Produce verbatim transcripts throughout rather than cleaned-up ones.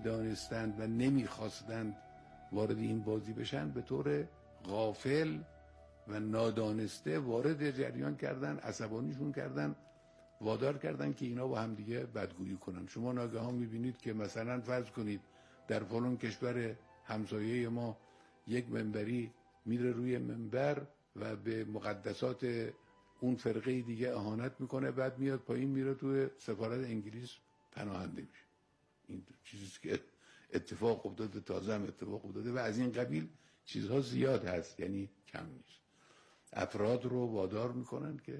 نمیدانستند و نمیخواستند وارد این بازی بشن به طور غافل و نادانسته وارد جریان کردن، عصبانیشون کردن، وادار کردن که اینا با هم دیگه بدگویی کنن. شما ناگهان میبینید که مثلا فرض کنید در فلان کشور همسایه ما یک منبری میره روی منبر و به مقدسات اون فرقه دیگه اهانت میکنه، بعد میاد پایین میره توی سفارت انگلیس پناهنده میشه. این چیزی که اتفاق افتاده، تازه هم اتفاق افتاده و از این قبیل چیزها زیاد هست، یعنی کم نیست. افراد رو وادار میکنن که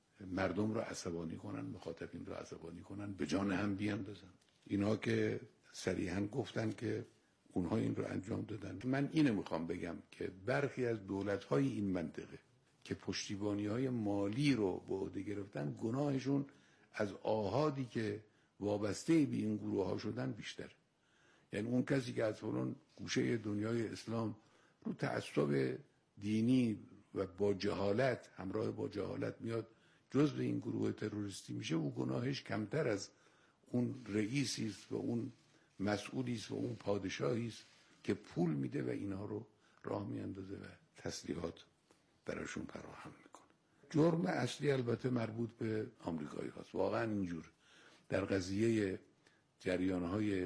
مردم رو عصبانی کنن، مخاطبین رو عصبانی کنن، به جان هم بیاندازن. اینا که صریحا گفتن که اونها این رو انجام دادن. من اینو میخوام بگم که برخی از دولت‌های این منطقه که پشتیبانی‌های مالی رو به عهده گرفتن، گناهشون از آحادی که وابسته به این گروه‌ها شدن بیشتر. یعنی اون کسی که از فلان گوشه دنیای اسلام رو تعصب دینی و با جهالت، همراه با جهالت میاد جزء این گروه تروریستی میشه، او گناهش کمتر از اون رئیسی است و اون مسئولی است و اون پادشاهی است که پول میده و اینها رو راه میاندازه و تسلیحات براشون فراهم میکنه. جرم اصلی البته مربوط به آمریکایی هاست. واقعا اینجور در قضیه جریانهای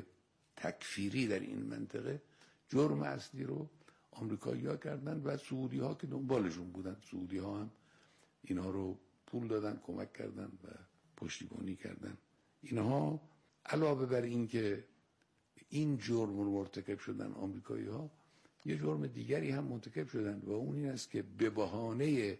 تکفیری در این منطقه جرم اصلی رو آمریکایی ها کردن و سعودی ها که دنبالشون بودن. سعودی ها هم اینها رو پول دادن، کمک کردن و پشتیبانی کردن. اینها علاوه بر این که این جرم رو مرتکب شدن آمریکایی ها، یه جرم دیگری هم مرتکب شدن و اون این است که به بهانه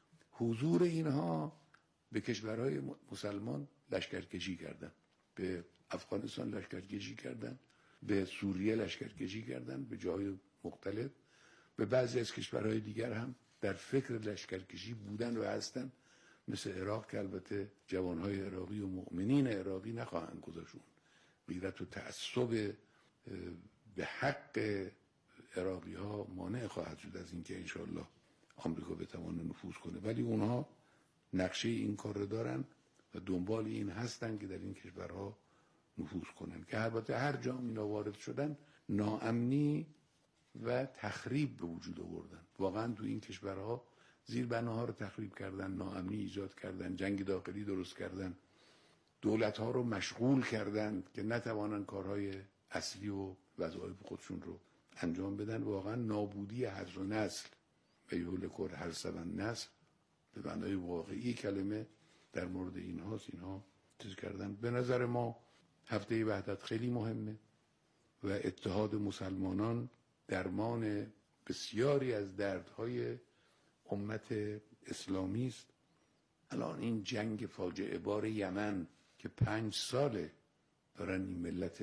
حضور اینها به کشورهای مسلمان لشکرکشی کردن. به افغانستان لشکرکشی کردن، به سوریه لشکرکشی کردن، به جای مختلف، به بعضی از کشورهای دیگر هم در فکر لشکرکشی بودن و هستن، مثل عراق که البته جوانهای عراقی و مؤمنین عراقی نخواهند گذاشون. غیرت و تعصب به حق عراقی ها مانع خواهد شد از اینکه انشاءالله آمریکا بتوانه نفوذ کنه، ولی اونها نقشه این کار رو دارن و دنبال این هستن که در این کشورها نفوذ کنن، که البته هر جا اینا وارد شدن ناامنی و تخریب به وجود آوردن. واقعا تو این کشورها زیر بناها رو تخریب کردن، ناامنی ایجاد کردن، جنگ داخلی درست کردن، دولت‌ها رو مشغول کردن که نتوانن کارهای اصلی و وظایف خودشون رو انجام بدن. واقعا نابودی هر نسل و یهلک هر سبن نسل به معنای واقعی کلمه در مورد اینها اینها چیز کردن. به نظر ما هفته وحدت خیلی مهمه و اتحاد مسلمانان درمان بسیاری از دردهای امت اسلامی است. الان این جنگ فاجعه بار یمن که پنج ساله دارن این ملت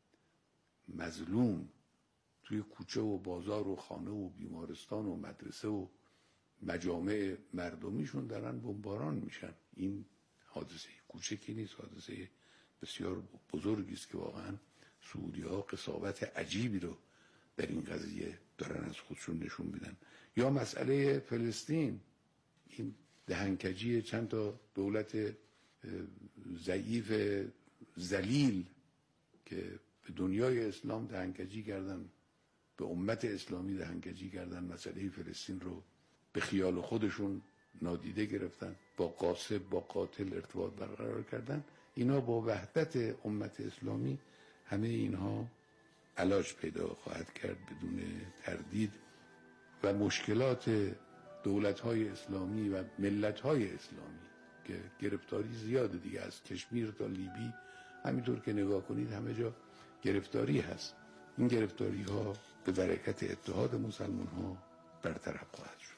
مظلوم توی کوچه و بازار و خانه و بیمارستان و مدرسه و مجامع مردمیشون دارن بمباران میشن. این حادثه کوچکی نیست، حادثه بسیار بزرگی است که واقعا سعودی ها قساوت عجیبی رو در این قضیه دارن از خودشون نشون میدن. یا مسئله فلسطین، این دهنکجی چند تا دولت ضعیف ذلیل که به دنیای اسلام دهنکجی کردن، به امت اسلامی دهنکجی کردن، مسئله فلسطین رو به خیال خودشون نادیده گرفتن، با قاصد با قاتل ارتباط برقرار کردن. اینا با وحدت امت اسلامی همه اینها علاج پیدا خواهد کرد بدون تردید و مشکلات دولت‌های اسلامی و ملت‌های اسلامی که گرفتاری زیاده دیگه، از کشمیر تا لیبی همینطور که نگاه کنید همه جا گرفتاری هست. این گرفتاری ها به برکت اتحاد مسلمان ها برطرف خواهد شد.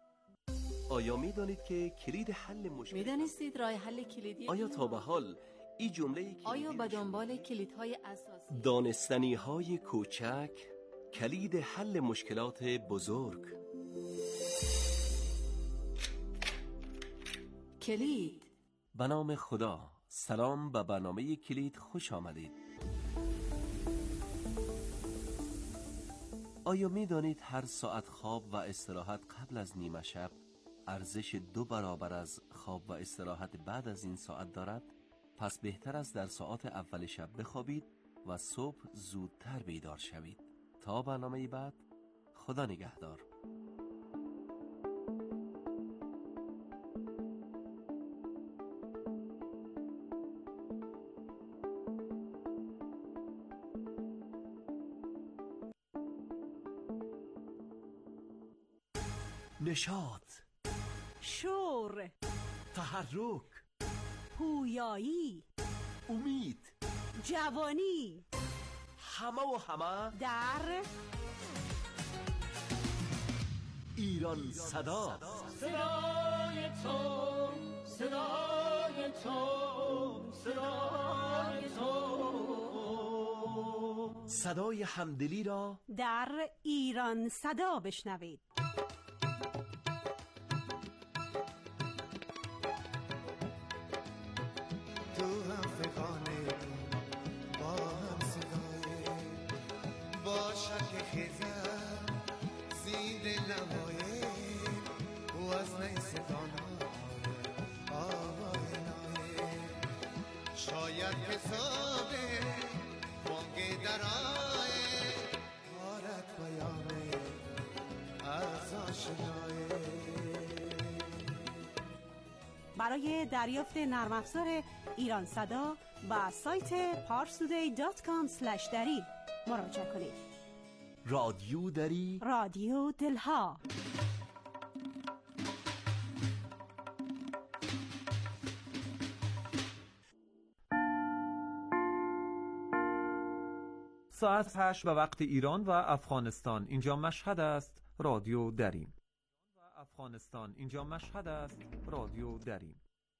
آیا می دانید که کلید حل مشکل می دانستید راه حل کلیدی آیا تا به حال این جمله آیا به دنبال کلیدهای اساسی دانستنی های کوچک کلید حل مشکلات بزرگ؟ کلید. به نام خدا. سلام، به برنامه کلید خوش آمدید. آیا می دانید هر ساعت خواب و استراحت قبل از نیمه شب ارزش دو برابر از خواب و استراحت بعد از این ساعت دارد؟ پس بهتر است در ساعات اول شب بخوابید و صبح زودتر بیدار شوید. تا برنامه بعد، خدا نگهدار. نشاط، شور، تحرک، پویایی، امید، جوانی، همه و همه در ایران صدا. صدای تو، صدای تو، صدای تو، صدای همدلی را در ایران صدا بشنوید. شاید حسابه بانگ درائه حالت بیانه از آشنایه. برای دریافت نرم افزار ایران صدا با سایت پارسودی دات کام اسلش دری مراجعه کنید. رادیو دری، رادیو دلها. ساعت هشت به وقت ایران و افغانستان. اینجا مشهد است. رادیو دریم. و افغانستان. اینجا مشهد است. رادیو دریم.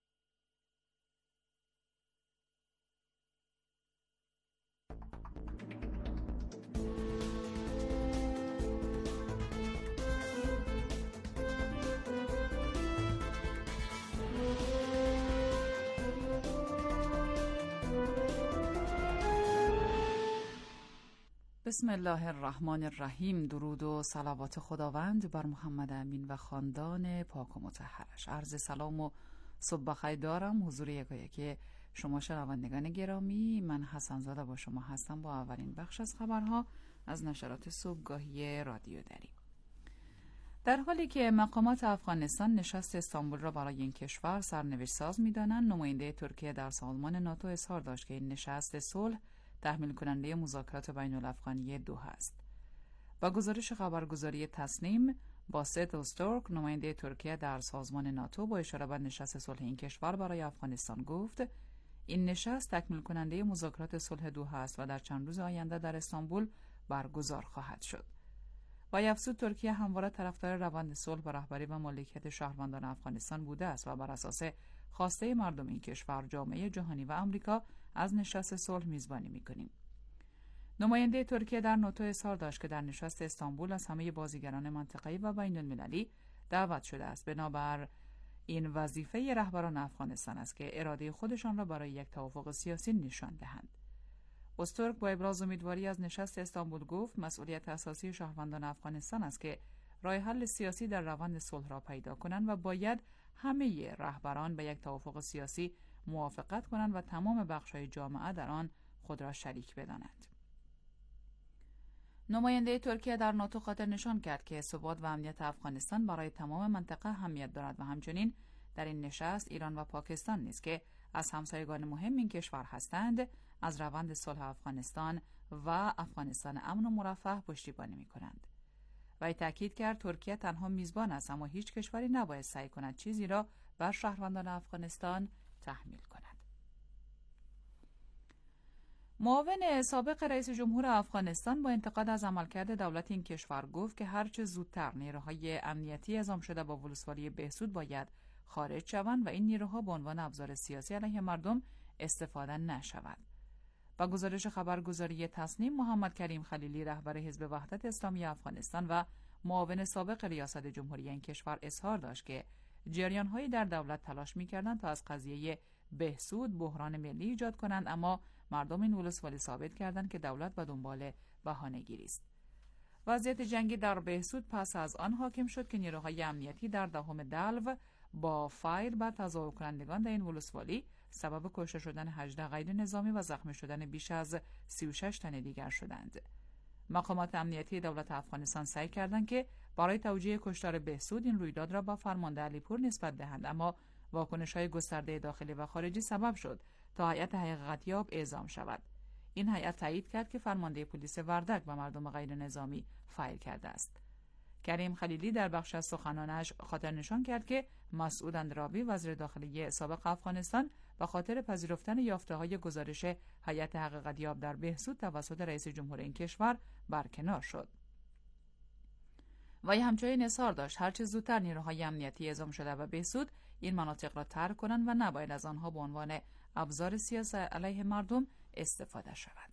بسم الله الرحمن الرحیم. درود و صلوات خداوند بر محمد امین و خاندان پاک و مطهرش. عرض سلام و صبح بخیر دارم حضور یکایک شما شنوندگان گرامی. من حسن زاده با شما هستم با اولین بخش از خبرها از نشرات صبحگاهی رادیو دری. در حالی که مقامات افغانستان نشست استانبول را برای این کشور سرنوشت ساز می‌دانند، نماینده ترکیه در سازمان ناتو اظهار داشت که این نشست صلح تحمیل کننده مذاکرات بین الافغانی دوحه است. با گزارش خبرگزاری تسنیم، باسط اوستورک نماینده ترکیه در سازمان ناتو با اشاره به نشست صلح این کشور برای افغانستان گفت این نشست تکمیل کننده مذاکرات صلح دوحه است و در چند روز آینده در استانبول برگزار خواهد شد. و افزود ترکیه همواره طرفدار روند صلح با رهبری و مالکیت شهروندان افغانستان بوده است و بر اساس خواسته مردم این کشور، جامعه جهانی و آمریکا از نشست صلح میزبانی می‌کنیم. نماینده ترکیه در ناتو اظهار داشت که در نشست استانبول از همه بازیگران منطقه‌ای و بین المللی دعوت شده است. بنابر این وظیفه رهبران افغانستان است که اراده خودشان را برای یک توافق سیاسی نشان دهند. اوستورک با ابراز امیدواری از نشست استانبول گفت مسئولیت اساسی شهروندان افغانستان است که راه حل سیاسی در روند صلح را پیدا کنند و باید همه رهبران به یک توافق سیاسی موافقت کنند و تمام بخش‌های جامعه در آن خود را شریک بدانند. نماینده ترکیه در ناتو خاطر نشان کرد که ثبات و امنیت افغانستان برای تمام منطقه اهمیت دارد و همچنین در این نشست ایران و پاکستان نیز که از همسایگان مهم این کشور هستند از روند صلح افغانستان و افغانستان امن و مرفه پشتیبانی می‌کنند. و تأکید کرد ترکیه تنها میزبان است اما هیچ کشوری نباید سعی کند چیزی را بر شهروندان افغانستان تحمیل کند. معاون سابق رئیس جمهور افغانستان با انتقاد از عملکرد دولت این کشور گفت که هرچه زودتر نیروهای امنیتی اعزام شده با ولسوالی بهسود باید خارج شوند و این نیروها به عنوان ابزار سیاسی علیه مردم استفاده نشود. با گزارش خبرگزاری تصنیم، محمد کریم خلیلی رهبر حزب وحدت اسلامی افغانستان و معاون سابق ریاست جمهوری این کشور اظهار داشت که جریان‌هایی در دولت تلاش می‌کردند تا از قضیه بهسود بحران ملی ایجاد کنند، اما مردم این ولسوالی ثابت کردند که دولت به دنبال بهانه‌گیری است. وضعیت جنگی در بهسود پس از آن حاکم شد که نیروهای امنیتی در دهم دلو با فایر بر تظاهر کنندگان در این ولسوالی سبب کشته شدن هجده قید نظامی و زخمی شدن بیش از سی و شش تن دیگر شدند. مقامات امنیتی دولت افغانستان سعی کردند که برای توجیه کشتار بهسود این رویداد را با فرمانده علیپور نسبت دهند، اما واکنش‌های گسترده داخلی و خارجی سبب شد تا هیئت حقیقتیاب اعزام شود. این هیئت تایید کرد که فرمانده پلیس وردک به مردم غیر نظامی فایر کرده است. کریم خلیلی در بخش از سخنانش خاطر نشان کرد که مسعود اندرابی وزیر داخلی سابق افغانستان به خاطر پذیرفتن یافته‌های گزارش هیئت حقیقتیاب در بهسود توسط رئیس جمهور این کشور برکنار شد. وی همچنین اظهار داشت هرچه زودتر نیروهای امنیتی اعزام شده و بهسود این مناطق را ترک کنند و نباید از آنها به عنوان ابزار سیاسی علیه مردم استفاده شود.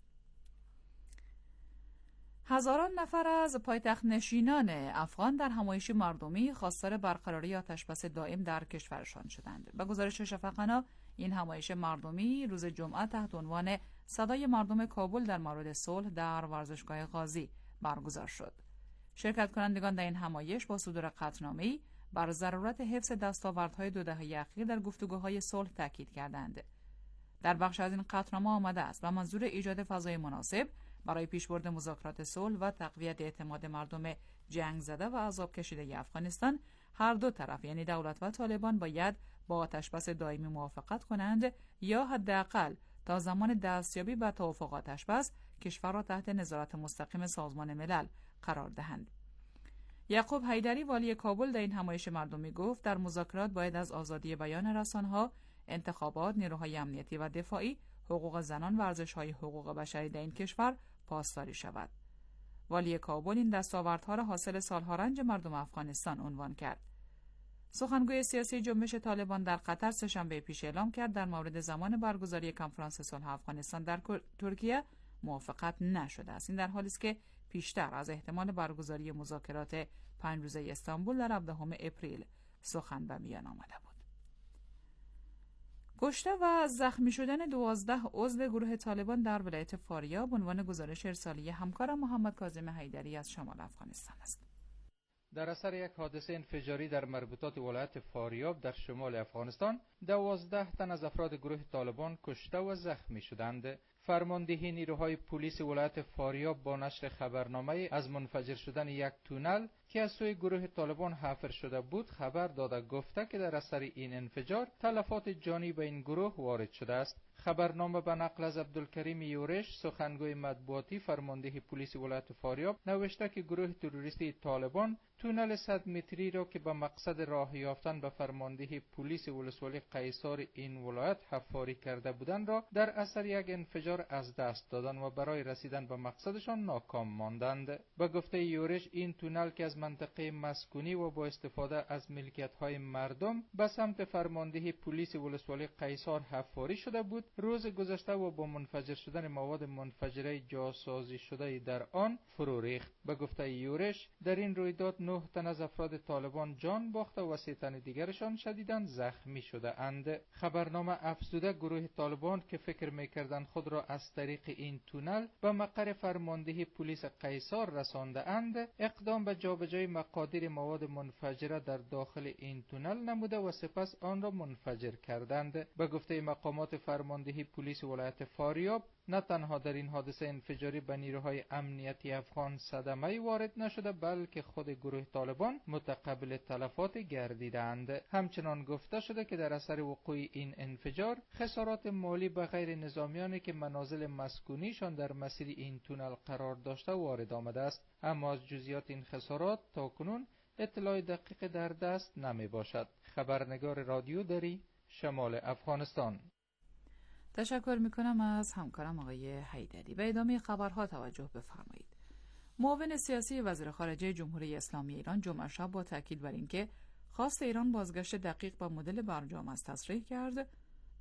هزاران نفر از پایتخت نشینان افغان در همایش مردمی خواستار برقراری آتشبس دائم در کشورشان شدند. به گزارش شفقنا، این همایش مردمی روز جمعه تحت عنوان صدای مردم کابل در مورد صلح در ورزشگاه غازی برگزار شد. شرکت کنندگان در این همایش با صدور قطعنامه‌ای بر ضرورت حفظ دستاوردهای دو دهه اخیر در گفتگوهای صلح تاکید کردند. در بخش از این قطعنامه آمده است به منظور ایجاد فضای مناسب برای پیشبرد مذاکرات صلح و تقویت اعتماد مردم جنگ زده و عذاب کشیده افغانستان، هر دو طرف یعنی دولت و طالبان باید با آتشبس دائمی موافقت کنند یا حداقل تا زمان دستیابی به توافق آتشبس کشور را تحت نظارت مستقیم سازمان ملل قرار دهند. یعقوب حیدری والی کابل در این همایش مردمی گفت در مذاکرات باید از آزادی بیان رسانه‌ها، انتخابات، نیروهای امنیتی و دفاعی، حقوق زنان و ارزش‌های حقوق بشری در این کشور پاسداری شود. والی کابل این دستاوردها را حاصل سالها رنج مردم افغانستان عنوان کرد. سخنگوی سیاسی جنبش طالبان در قطر سه‌شنبه پیش اعلام کرد در مورد زمان برگزاری کنفرانس صلح افغانستان در ترکیه موافقت نشده است. این در حالی است که پیشتر از احتمال برگزاری مذاکرات پنج روزه استانبول در هفدهم اپریل سخن به میان آمده بود. کشته و زخمی شدن دوازده عضو گروه طالبان در ولایت فاریاب به عنوان گزارش ارسالی همکارم محمد کاظم حیدری از شمال افغانستان است. در اثر یک حادثه انفجاری در مربوطات ولایت فاریاب در شمال افغانستان، دوازده تن از افراد گروه طالبان کشته و زخمی شدند. فرماندهی نیروهای پلیس ولایت فاریاب با نشر خبرنامه از منفجر شدن یک تونل که از سوی گروه طالبان حفر شده بود خبر داده گفته که در اثر این انفجار تلفات جانی به این گروه وارد شده است. خبرنامه به نقل از عبدالکریم یورش، سخنگوی مطبوعاتی فرماندهی پلیس ولایت فاریاب، نوشته که گروه تروریستی طالبان تونل صد متری را که به مقصد راه یافتن به فرماندهی پلیس ولسوالی قیصار این ولایت حفاری کرده بودند را در اثر یک انفجار از دست دادند و برای رسیدن به مقصدشان ناکام ماندند. به گفته یورش، این تونل که از منطقه مسکونی و با استفاده از ملکیت‌های مردم به سمت فرماندهی پلیس ولسوالی قیصار حفاری شده بود، روز گذشته و با منفجر شدن مواد منفجره جاسازی شده در آن فرو ریخت. به گفته یورش، در این رویداد نه تن از افراد طالبان جان باخته و سه تن دیگرشان شدیداً زخمی شده اند. خبرنامه افزوده گروه طالبان که فکر می‌کردند خود را از طریق این تونل به مقر فرماندهی پلیس قیصار رسانده اند، اقدام به جابجایی مقادیر مواد منفجره در داخل این تونل نموده و سپس آن را منفجر کردند. به گفته مقامات فرماندهی پلیس ولایت فاریاب، نه تنها در این حادثه انفجاری به نیروهای امنیتی افغان صدمه‌ای وارد نشده، بلکه خود گروه طالبان متقبل تلفات گردیدند. همچنان گفته شده که در اثر وقوع این انفجار خسارات مالی به غیر نظامیانی که منازل مسکونیشان در مسیر این تونل قرار داشته وارد آمده است، اما از جزئیات این خسارات تاکنون اطلاع دقیق در دست نمی باشد. خبرنگار رادیو دری، شمال افغانستان. تشکر میکنم از همکارم آقای حیدری. به ادامه خبرها توجه بفرمایید. معاون سیاسی وزیر خارجه جمهوری اسلامی ایران جمعه شب با تاکید بر اینکه خواست ایران بازگشت دقیق به مدل برجام است تصریح کرد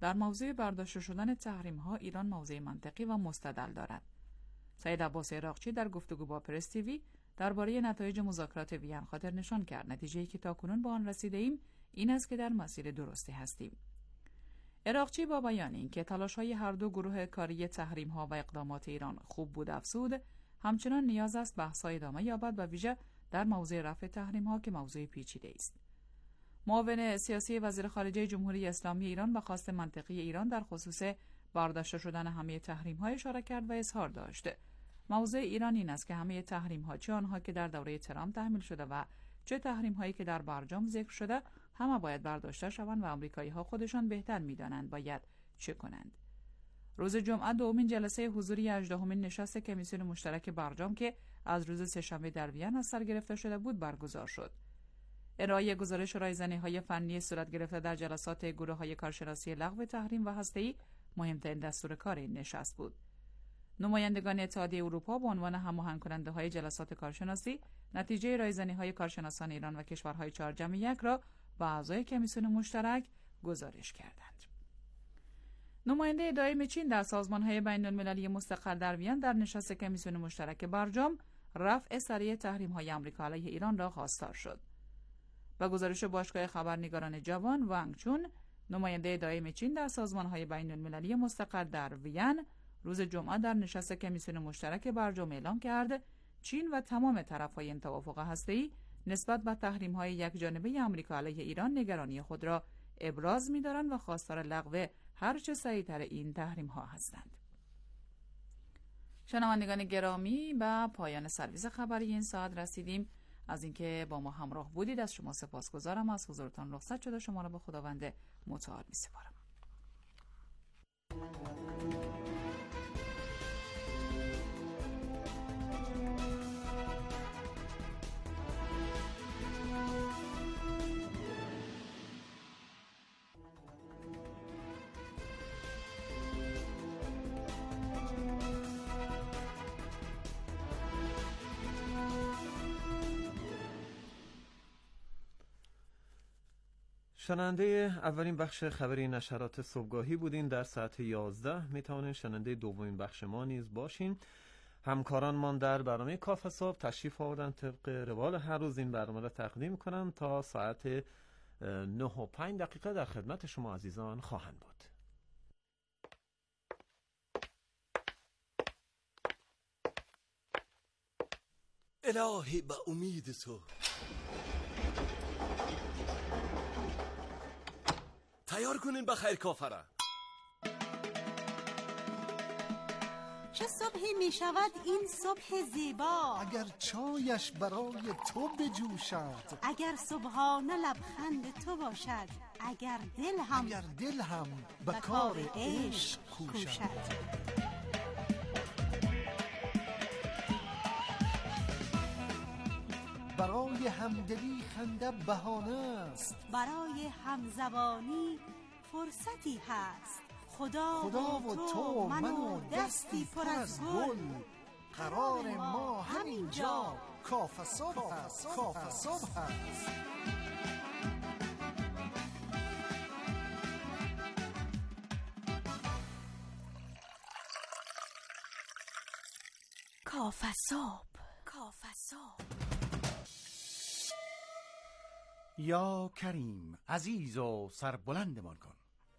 در موضوع برداشته شدن تحریم ها ایران موضع منطقی و مستدل دارد. سید عباس عراقچی در گفتگو با پرس تیوی درباره نتایج مذاکرات وین خاطر نشان کرد نتیجه‌ای که تاکنون به آن رسیده ایم این است که در مسیر درستی هستیم. عراقچی با بیان اینکه تلاش‌های هر دو گروه کاری تحریم‌ها و اقدامات ایران خوب بود افزود، همچنان نیاز است بحث‌ها ادامه یابد و ویژه در موضوع رفع تحریم‌ها که موضوع پیچیده است. معاون سیاسی وزیر خارجه جمهوری اسلامی ایران به خواست منطقی ایران در خصوص برداشته شدن همه تحریم‌ها اشاره کرد و اظهار داشت موضوع ایران این است که همه تحریم‌ها، چه آنها که در دوره ترامپ تحمیل شده و چه تحریم‌هایی که در برجام ذکر شده، همه باید برداشته شوند و آمریکایی‌ها خودشان بهتر می‌دانند باید چه کنند. روز جمعه دومین جلسه حضوری هجدهمین نشست کمیسیون مشترک برجام که از روز سه‌شنبه در وین از سر گرفته شده بود برگزار شد. ارائه گزارش رایزنی‌های فنی صورت گرفته در جلسات گروه‌های کارشناسی لغو تحریم و هسته‌ای مهمترین دستور کار این نشست بود. نمایندگان اتحادیه اروپا به عنوان هماهنگ کننده‌های جلسات کارشناسی نتیجه رایزنی‌های کارشناسان ایران و کشورهای چهار جمع یک را به اعضای کمیسیون مشترک گزارش کردند. نماینده دائم چین در سازمان‌های بین‌المللی مستقل در وین در نشست کمیسیون مشترک برجام رفع سریع تحریم‌های آمریکا علیه ایران را خواستار شد. با گزارش باشگاه خبرنگاران جوان وانگ چون، نماینده دائم چین در سازمان‌های بین‌المللی مستقل در وین روز جمعه در نشست کمیسیون مشترک برجام اعلام کرد چین و تمام طرف‌های این توافق هسته‌ای نسبت به تحریم‌های یکجانبه آمریکا علیه ایران نگرانی خود را ابراز می‌دارند و خواستار لغو هر چه سریع‌تر این تحریم‌ها هستند. شنوندگان گرامی، به پایان سرویس خبری این ساعت رسیدیم. از اینکه با ما همراه بودید از شما سپاسگزارم. از حضورتان رخصت شده شما را به خداوند متعال می‌سپارم. شنونده اولین بخش خبری نشرات صبحگاهی بودین. در ساعت یازده میتوانین شنونده دومین بخش ما نیز باشین. همکارانمان در برنامه کافه صبح تشریف آوردن، طبق روال هر روز این برنامه را تقدیم کنم تا ساعت نه و پنج دقیقه در خدمت شما عزیزان خواهند بود. الهی به امید تو تیار کنین بخیر کافره. چه صبحی می شود این صبح زیبا، اگر چایش برای تو بجوشد، اگر صبحانه لبخند تو باشد، اگر دل هم اگر دل هم به کار عشق کوشد. برای همدلی خنده بهانه است، برای همزبانی فرصتی هست. خدا, خدا و تو من و دستی پر از گل، قرار ما همینجا کافه صبح هست. کافه صبح هست. کافه صبح، کافه صبح. یا کریم عزیز و سربلندمان کن.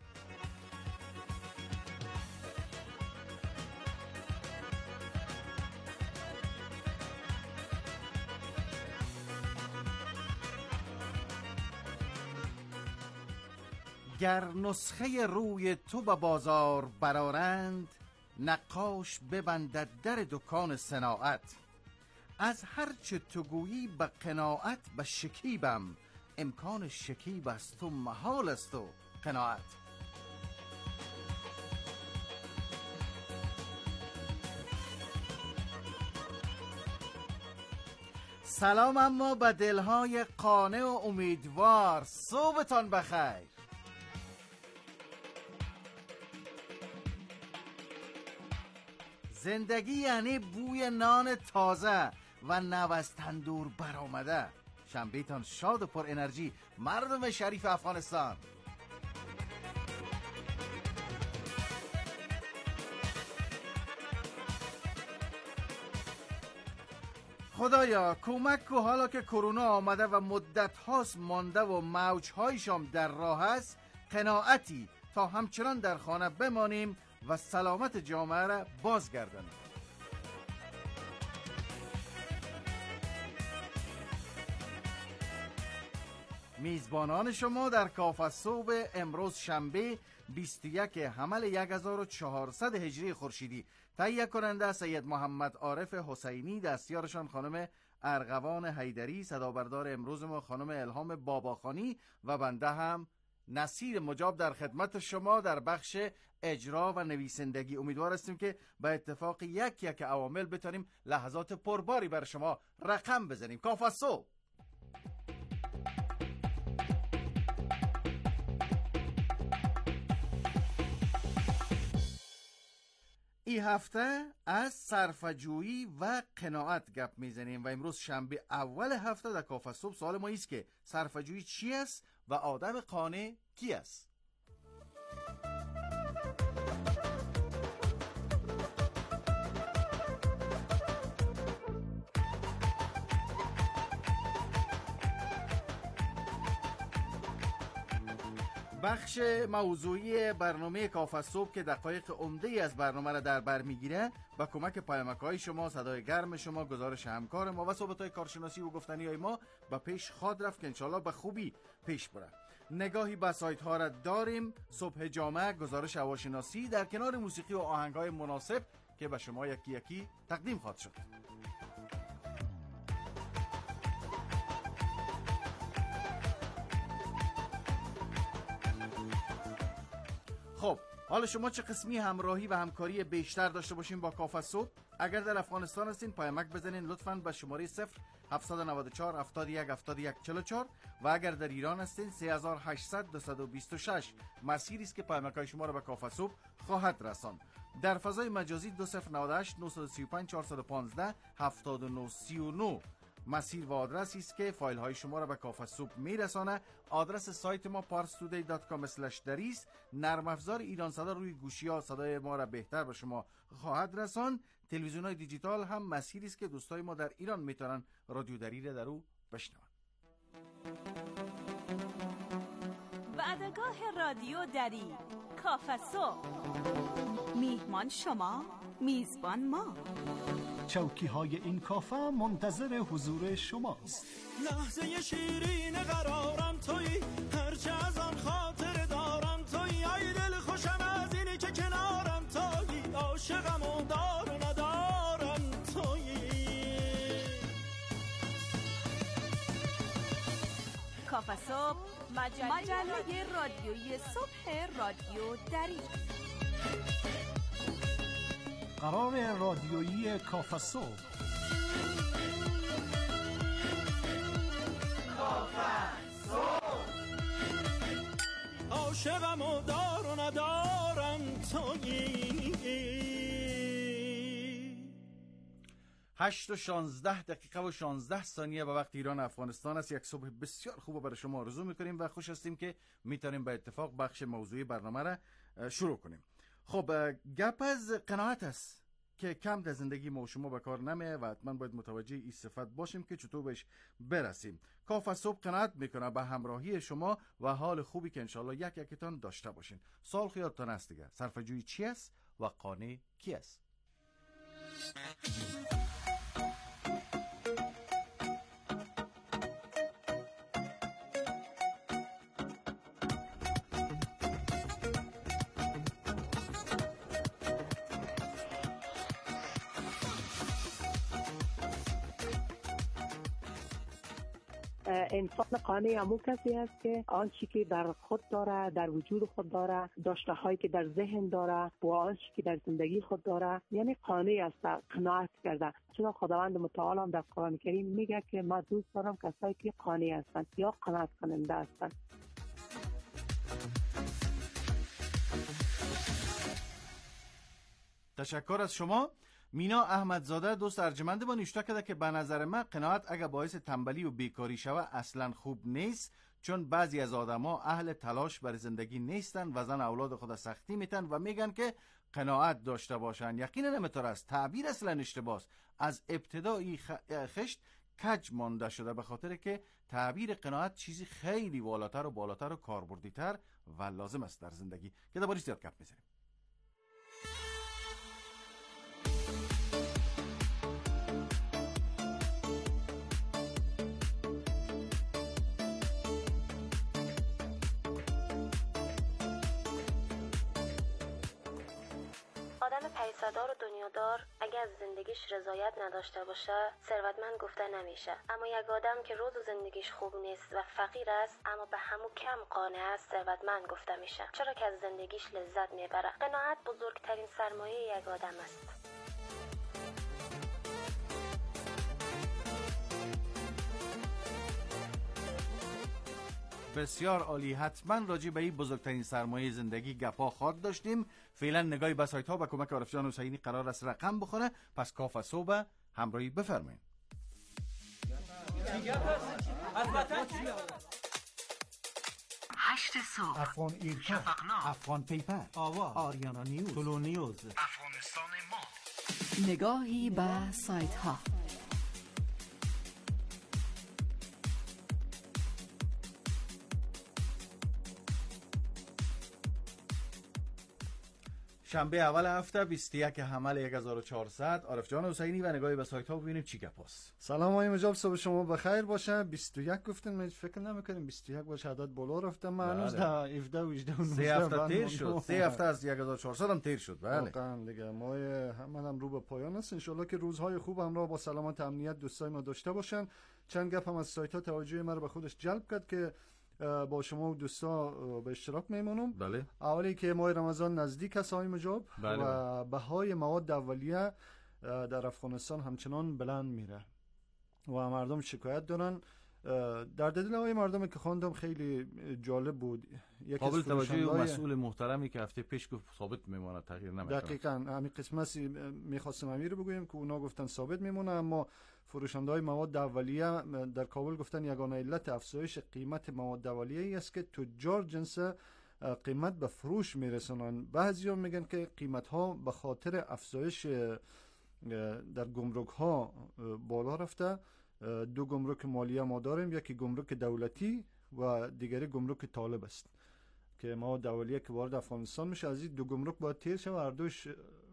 گر نسخه روی تو به بازار برارند، نقاش ببندد در دکان صناعت. از هر چه تو گویی به قناعت به شکیبم، امکان شکیب است تو محال است و قناعت. سلام اما به دلهای قانع و امیدوار، صبحتان بخیر. زندگی یعنی بوی نان تازه و نو از تندور برآمده. شنبهتان شاد و پر انرژی مردم شریف افغانستان. خدایا کمک کو، حالا که کرونا آمده و مدت هاست مانده و موج هایشان در راه است، قناعتی تا همچنان در خانه بمانیم و سلامت جامعه را بازگردانیم. میزبانان شما در کافه صبح امروز شنبه بیست و یک حمل یک هزار و چهارصد هجری خورشیدی، تهیه کننده سید محمد عارف حسینی، دستیارشان خانم ارغوان حیدری، صدابردار امروز ما خانم الهام باباخانی و بنده هم نصیر مجاب در خدمت شما در بخش اجرا و نویسندگی. امیدوار هستیم که به اتفاق یک یک عوامل بتونیم لحظات پرباری بر شما رقم بزنیم. کافه صبح. این هفته از صرفه‌جویی و قناعت گپ میزنیم و امروز شنبه اول هفته در کافه صبح سوال ما است که صرفه‌جویی چی است و آدم قانع کی است؟ بخش موضوعی برنامه کافه صبح که دقایق عمده‌ای از برنامه را در بر میگیره، با کمک پیامک‌های شما، صدای گرم شما، گزارش همکار ما و صحبت‌های کارشناسی و گفتنی‌های ما به پیش خواهد رفت که انشالله به خوبی پیش بره. نگاهی به سایت ها را داریم، صبح جامعه، گزارش هواشناسی در کنار موسیقی و آهنگ‌های مناسب که به شما یکی یکی تقدیم خواهد شد. خب حالا شما چه قسمی همراهی و همکاری بیشتر داشته باشین با کافه صبح؟ اگر در افغانستان هستین پیامک بزنین لطفاً به شماره صفر هفت نه چهار هفتاد و یک هفتاد و یک چهل و چهار و اگر در ایران هستین سه هزار و هشتصد دویست و بیست و شش مسیری است که پیامک‌های شما را به کافه صبح خواهد رساند. در فضای مجازی دو صفر نه هشت نه سه پنج چهار یک پنج هفت نه سه نه مسیر و آدرسی است که فایل های شما را به کافه صبح میرسانه. آدرس سایت ما پارس تودی دات کام اسلش دری است. نرم افزار ایران صدا روی گوشی ها صدای ما را بهتر به شما خواهد رساند. تلویزیون های دیجیتال هم مسیری است که دوستای ما در ایران میتونن رادیو دری را در او بشنوند. وعدگاه رادیو دری، کافه صبح. میهمان شما، میزبان ما. چوکی های این کافه منتظر حضور شماست. لحظه شیرین قرارم تویی، هرچه از آن خاطر دارم تویی، ای دل خوشم از اینی که کنارم تویی، عاشقم و دار و ندارم تویی. کافه صبح، مجله, مجله رادیویی صبح رادیو دری. قرار رادیویی کافه صبح. کافه صبح. عاشقم و دار و ندارم تویی. هشت و شانزده دقیقه و شانزده ثانیه به وقت ایران افغانستان است. یک صبح بسیار خوب برای شما آرزو میکنیم و خوش هستیم که میتونیم به اتفاق بخش موضوعی برنامه را شروع کنیم. خب گپ از قناعت است که کم در زندگی ما و شما به کار نمیه و حتما باید متوجه این صفت باشیم که چطور بهش برسیم. کافه صبح قناعت میکنه به همراهی شما و حال خوبی که انشالله یک یکتان داشته باشین. سال خیالتان است دیگه، صرفه‌جویی چی است و قانع کی است؟ انسان قانع همون کسی است که آنچه که در خود داره، در وجود خود داره، داشته هایی که در ذهن داره و آنچه که در زندگی خود داره، یعنی قانع است، قناعت کرده. چون خداوند متعال هم در قرآن کریم میگه که ما دوست دارم کسایی که قانع هستند یا قناعت کننده هستند. تشکر از شما. مینا احمدزاده دوست ارجمند با نوشته کرده که به نظر من قناعت اگه باعث تنبلی و بیکاری شوه اصلا خوب نیست، چون بعضی از آدما اهل تلاش برای زندگی نیستن و زن اولاد خود سختی میتن و میگن که قناعت داشته باشن. یقینا نمیتونه است، تعبیر اصلا اشتباهه. از ابتدایی خشت کج مانده شده، به خاطر که تعبیر قناعت چیزی خیلی والاتر و بالاتر و کاربردی‌تر و لازم است در زندگی که دربارش زیاد گپ می‌زنیم. آدم پیسه‌دار و دنیادار اگه از زندگیش رضایت نداشته باشه ثروتمند گفته نمیشه، اما یک آدم که روز زندگیش خوب نیست و فقیر است اما به همو کم قانع است ثروتمند گفته میشه، چرا که از زندگیش لذت میبره. قناعت بزرگترین سرمایه یک آدم است. بسیار عالی. حتما راجع به این بزرگترین سرمایه زندگی گپا خواهد داشتیم. فعلا نگاهی به سایت ها به کمک عارف جان حسینی قرار است رقم بخوره. پس کاف صبح همراهی بفرمایید. هشت صبح، افغان ایرکا، افغان پیپر، آوا، آریانا نیوز، طلو نیوز، افغانستان ما. نگاهی به سایت ها. شنبه اول هفته بیست و یک حمل هزار و چهارصد. عارف جان حسینی و نگاهی به سایت ها ببینیم چی گپاست. سلام آقای مجاب، صبح شما بخیر باشه. بیست و یک گفتن، من فکر نمی‌کردم بیست و یک باشه، عدد بالا رفته. من هنوز ده هفده و هجده و سه هفته تیر شد. سه هفته از هزار و چهارصد هم تیر شد. بله واقعا دیگه ما هممون رو به پایان است. ان شاءالله که روزهای خوب همراه با سلامت امنیت دوستای ما داشته باشن. چند گپ هم از سایت ها توجه ما رو به خودش جلب کرد که با شما و دوستا به اشتراک میمونم. بله. اولی که ماه رمضان نزدیک است آقای مجاب. بله. و بهای مواد اولیه در افغانستان همچنان بلند میره و مردم شکایت دارن. در دل آقای مردم که خواندم خیلی جالب بود. قابل توجه مسئول محترمی که هفته پیش گفت ثابت میمونه، تغییر نمیکنه. دقیقاً همین قسمتی میخواستم امیر بگویم که اونا گفتن ثابت میمونه، اما فروشنده های مواد اولیه در کابل گفتن یگانه علت افزایش قیمت مواد اولیه ای است که تجار جنس قیمت به فروش میرسونن. بعضیا میگن که قیمت ها به خاطر افزایش در گمرک ها بالا رفته. دو گمرک مالیه ما داریم، یکی گمرک دولتی و دیگری گمرک طالب است که مواد اولیه که وارد افغانستان میشه از این دو گمرک باید تیر شه و هر دوش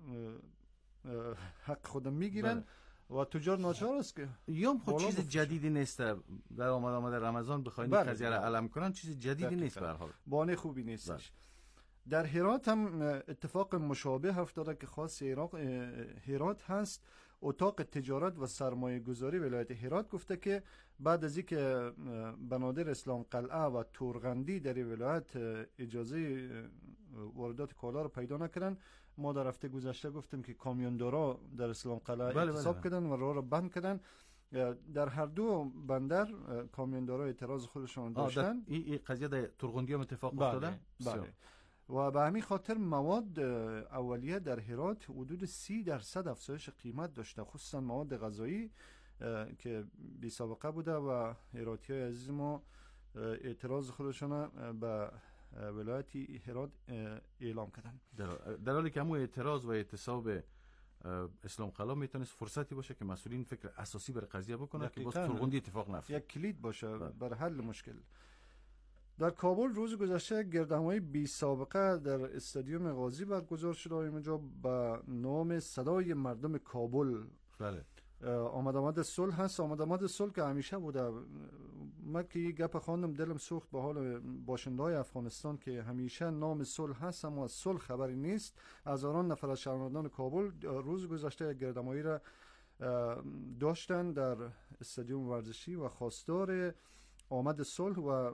حق خودم میگیرن. و تجار ناچار است که یوم خود چیز جدیدی نیست. در آمد آمد رمضان بخواین این قضیه را علم کنن، چیز جدیدی نیست. به هر حال بانه خوبی نیستش. در هرات هم اتفاق مشابه افتاده که خاص هرات هست. اتاق تجارت و سرمایه گذاری ولایت هرات گفته که بعد از اینکه بنادر اسلام قلعه و تورغندی در ولایت اجازه واردات کالا رو پیدا نکردن، ما در هفته گذشته گفتیم که کامیوندارا در اسلام قلعه اعتصاب کردن و راه رو بند کردن. در هر دو بندر کامیوندارا اعتراض خودشون داشتن. این قضیه در تورغندی هم اتفاق افتاده. بله. و به همین خاطر مواد اولیه در هرات حدود سی درصد افزایش قیمت داشته، خصوصا مواد غذایی که بی سابقه بوده و هراتی‌های عزیز ما اعتراض خودشون به ولایت هرات اعلام کردن. در حالی که همون اعتراض و اعتصاب اسلام قلعه میتونست فرصتی باشه که مسئولین فکر اساسی بر قضیه بکنن که باز تورغندی اتفاق نیفته، یک کلید باشه بر حل مشکل. در کابل روز گذشته گردهمایی بی سابقه در استادیوم غازی برگزار شد اینجا با نام صدای مردم کابل. بله. آمد آمد صلح هست. آمد آمد صلح که همیشه بوده. من که یه گپ خواندم دلم سوخت به حال باشنده‌های افغانستان که همیشه نام صلح هست اما از صلح خبری نیست. هزاران نفر از شهروندان کابل روز گذشته گردهمایی را داشتن در استادیوم ورزشی و خواستار آمد صلح و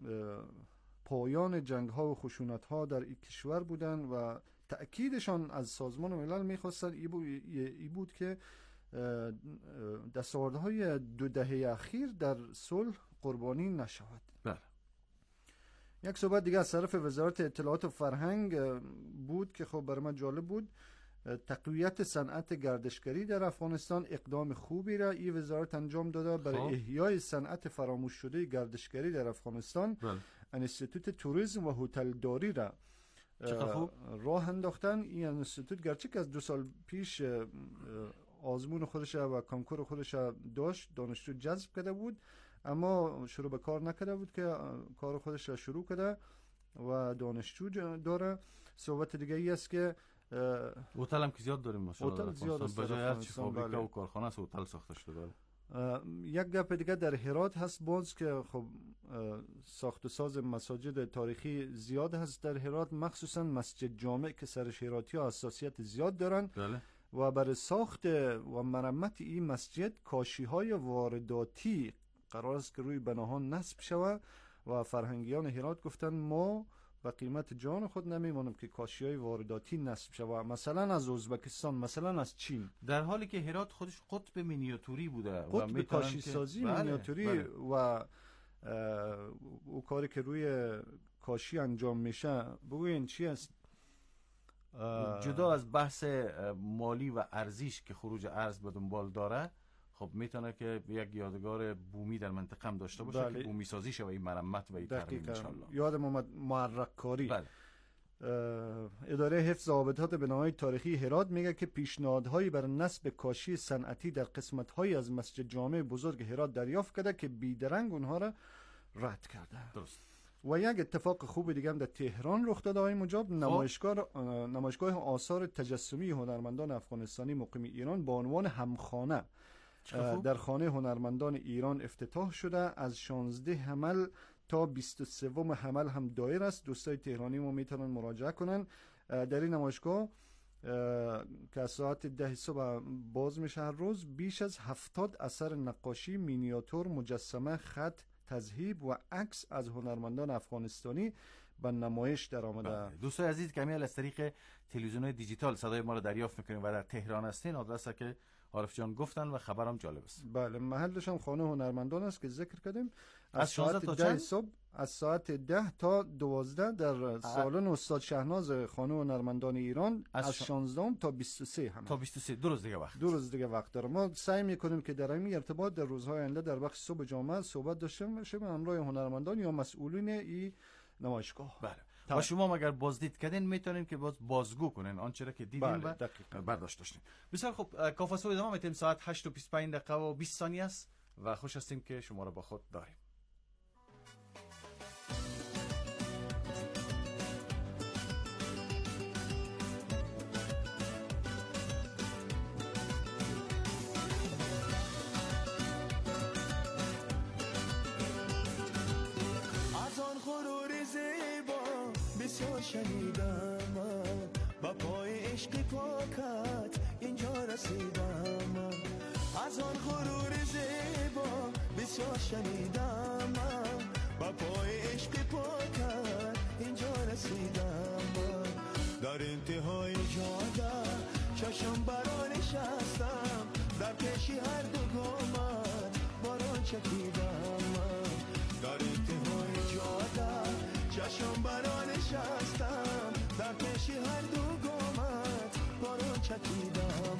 پایان جنگ ها و خشونت ها در این کشور بودن و تأکیدشان از سازمان ملل میخواستن ای بود که دستاوردهای دو دهه اخیر در صلح قربانی نشود. بله. یک صحبت دیگه از طرف وزارت اطلاعات و فرهنگ بود که خب برای من جالب بود. تقویت صنعت گردشگری در افغانستان اقدام خوبی را این وزارت انجام داده برای احیای صنعت فراموش شده گردشگری در افغانستان. انستیتوت توریسم و هتلداری را چقدر خوب راه انداختن. این انستیتوت گرچه که از دو سال پیش آزمون خودش و کنکور خودش داشت، دانشجو جذب کرده بود، اما شروع به کار نکرده بود که کار خودش را شروع کرده و دانشجو داره. صحبت دیگه ای است که هتل هم که زیاد داریم ماشاءالله. هتل زیاد است. بجای هر چی فابریکه و کارخانه است هتل ساخته شده. یک گپ دیگه در هرات هست باز که خب ساخت و ساز مساجد تاریخی زیاد هست در هرات، مخصوصا مسجد جامع که سرش هراتی ها حساسیت زیاد دارن. بله. و برای ساخت و مرمت این مسجد کاشی های وارداتی قرار است که روی بناها نصب شود و فرهنگیان هرات گفتن ما به قیمت جان خود نمیمانم که کاشی های وارداتی نصب شود، مثلا از ازبکستان، مثلا از چین، در حالی که هرات خودش قطب مینیاتوری بوده قطب و قطب کاشی سازی بله، مینیاتوری بله. و او کاری که روی کاشی انجام میشه بگوین چی است؟ جدا از بحث مالی و ارزش که خروج ارز به دنبال داره، خب میتونه که یک یادگار بومی در منطقه هم داشته باشه بله. که بومی سازی شه و این مرمت و این ترمیم ان شاء الله. یادم اومد محرک کاری. بله. اداره حفظ آبادات بناهای تاریخی هرات میگه که پیشنهادهایی برای نصب کاشی صنعتی در قسمت‌هایی از مسجد جامع بزرگ هرات دریافت کرده که بیدرنگ اونها را رد کرده. درست. و یک اتفاق خوب دیگه هم در تهران رخ داده های مجاب، نمایشگاه نمایشگاه آثار تجسمی هنرمندان افغانستانی مقیم ایران با عنوان همخانه در خانه هنرمندان ایران افتتاح شده. از شانزده حمل تا بیست و سه حمل هم دایر است. دوستای تهرانی ما میتونن مراجعه کنن. در این نمایشگاه که از ساعت ده صبح باز میشه هر روز، بیش از هفتاد اثر نقاشی، مینیاتور، مجسمه، خط، تذهیب و عکس از هنرمندان افغانستانی به نمایش در آمده. دوستای عزیز که از طریق تلویزیون دیجیتال صدای ما رو دریافت میکنیم و در تهران هستین، آدرسی که عارف جان گفتن و خبرم جالب است. بله، محلش هم خانه هنرمندان است که ذکر کردیم. از, از ساعت تا ده صبح، از ساعت ده تا دوازده در سالن استاد شهناز خانه هنرمندان ایران. از, از شانزده تا بیست و سه هم تا بیست و سه دو روز دیگه وقت دو روز دیگه وقت داره. ما سعی میکنیم که در این ارتباط در روزهای آینده در بخش صبح جامعه صحبت داشته باشیم همراه هنرمندان یا مسئولین این نمایشگاه. بله. و شما اگر بازدید کردین میتونین که باز بازگو کنین آنچه را که دیدین و برداشت داشتین. بسیار خوب، کافه صبح ادامه میتیم. ساعت هشت و بیست و پنج دقیقه و بیست ثانیه است و خوش هستیم که شما را با خود داریم. شنیدم با پای عشق پاکت اینجا رسیدم، از آن غرور زیبا بسیار شنیدم، با پای عشق پاکت اینجا رسیدم، در انتهای جاده چشم برا نشستم، در پیشی هر دو گامت باران چکیدم، در انتهای جاده چشم برا نشستم، در پیشی هر دو گامت باران چکیدم.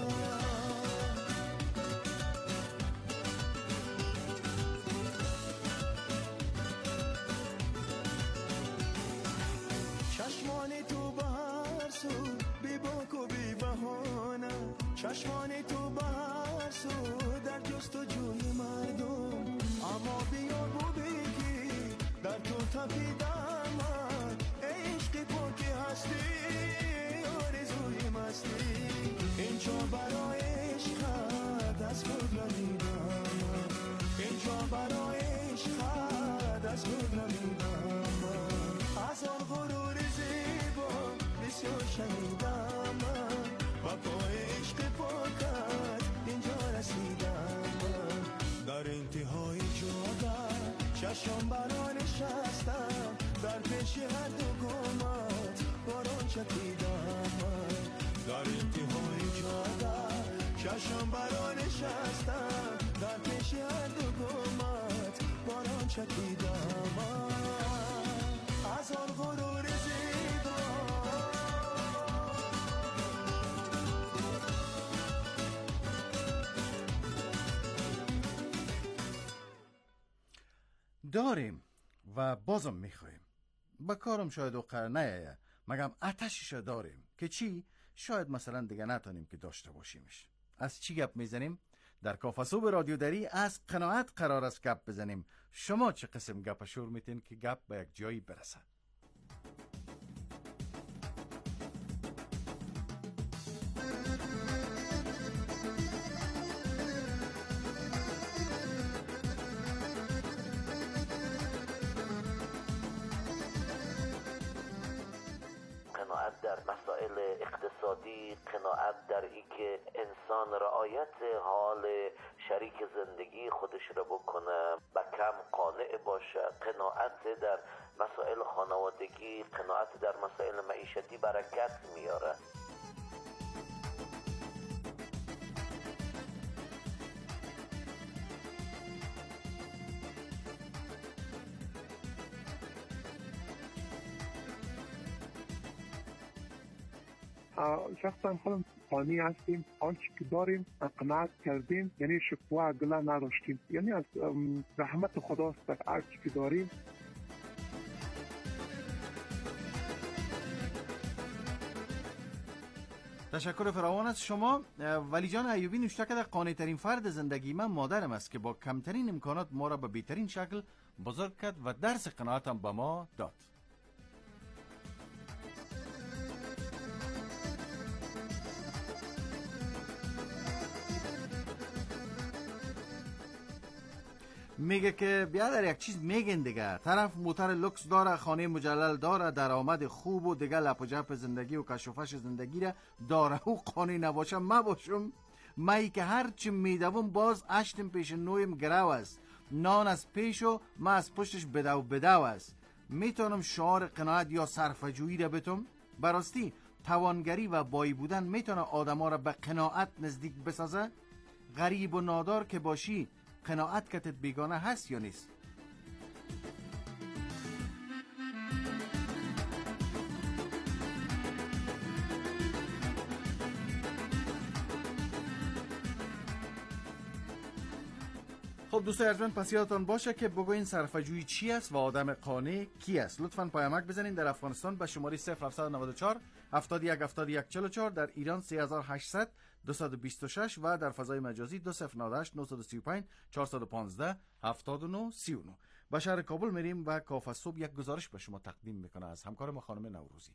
چشمان تو به هر سو بی باک و بی بهانه، چشمان تو به هر سو در جست و جوی مردم، اما بیا و بگی در تو تپیدم من، عشق پاکی هستی آرزوی مستی، اینجا برای عشق دست خود نمیدم، اینجا برای عشق دست خود نمیدم، از آن غرور زیبا بسیار شنیدم، و پای عشق پاکت اینجا رسیدم، در انتهای جاده چشم برا نشستم، در پیش هر دو گامت باران چکیدم، در انتهای جاده چشم برا نشستم، در پیش هر دو گامت باران چکیدم، از آن غرور زیبا. داریم و بازم میخوایم. با کارم شاید اوقر نیایه، مگم آتشش داریم که چی؟ شاید مثلا دیگه نتونیم که داشته باشیمش. از چی گپ میزنیم؟ در کافه صبح رادیو دری از قناعت قرار است گپ بزنیم. شما چه قسم گپ شور میتین که گپ به یک جایی برسه؟ قناعت در مسائل اقتصادی، قناعت در ای که انسان رعایت حال شریک زندگی خودش رو بکنه، به کم قانع باشه، قناعت در مسائل خانوادگی، قناعت در مسائل معیشتی برکت میاره. شخصا خودم قانع هستیم، آنچه که داریم قناعت کردیم، یعنی شکوه گله نداشتیم، یعنی از رحمت خداست در هر چی که داریم. تشکر فراوان از شما. ولی جان ایوبی نوشته که قانع ترین فرد زندگی من مادرم است که با کمترین امکانات ما را به بهترین شکل بزرگ کرد و درس قناعتم به ما داد. میگه که بیا در یک چیز میگن دیگه، طرف موتر لوکس داره، خانه مجلل داره، درآمد خوب و دیگه لپ و جپ زندگی و کشوفش زندگی را داره و قانع نباشه ما باشم. مایی که هرچی میدوم باز اشتم پیش نویم گرو است، نان از پیشو ما از پشتش بدو بدو است. میتونم شعار قناعت یا صرفه‌جویی را بتم؟ براستی توانگری و بایی بودن میتونه آدما را به قناعت نزدیک بسازه؟ غریب و نادار که باشی قناعت کتت بیگانه هست یا نیست؟ خب دوستای ارجمند، پس یادتان باشه که بگوین صرفه‌جویی چی است و آدم قانع کی است. لطفاً پیامک بزنین در افغانستان به شماره صفر هفت نه چهار هفتاد و یک هفتاد و یک چهل و چهار، در ایران سه هزار و هشتصد دویست و بیست و شش و در فضای مجازی دو صفر نه هشت نه سه پنج چهار یک پنج هفتاد و نه سی و نه. به شهر کابل میریم و کافه صبح یک گزارش به شما تقدیم میکنه از همکار ما خانم نوروزی.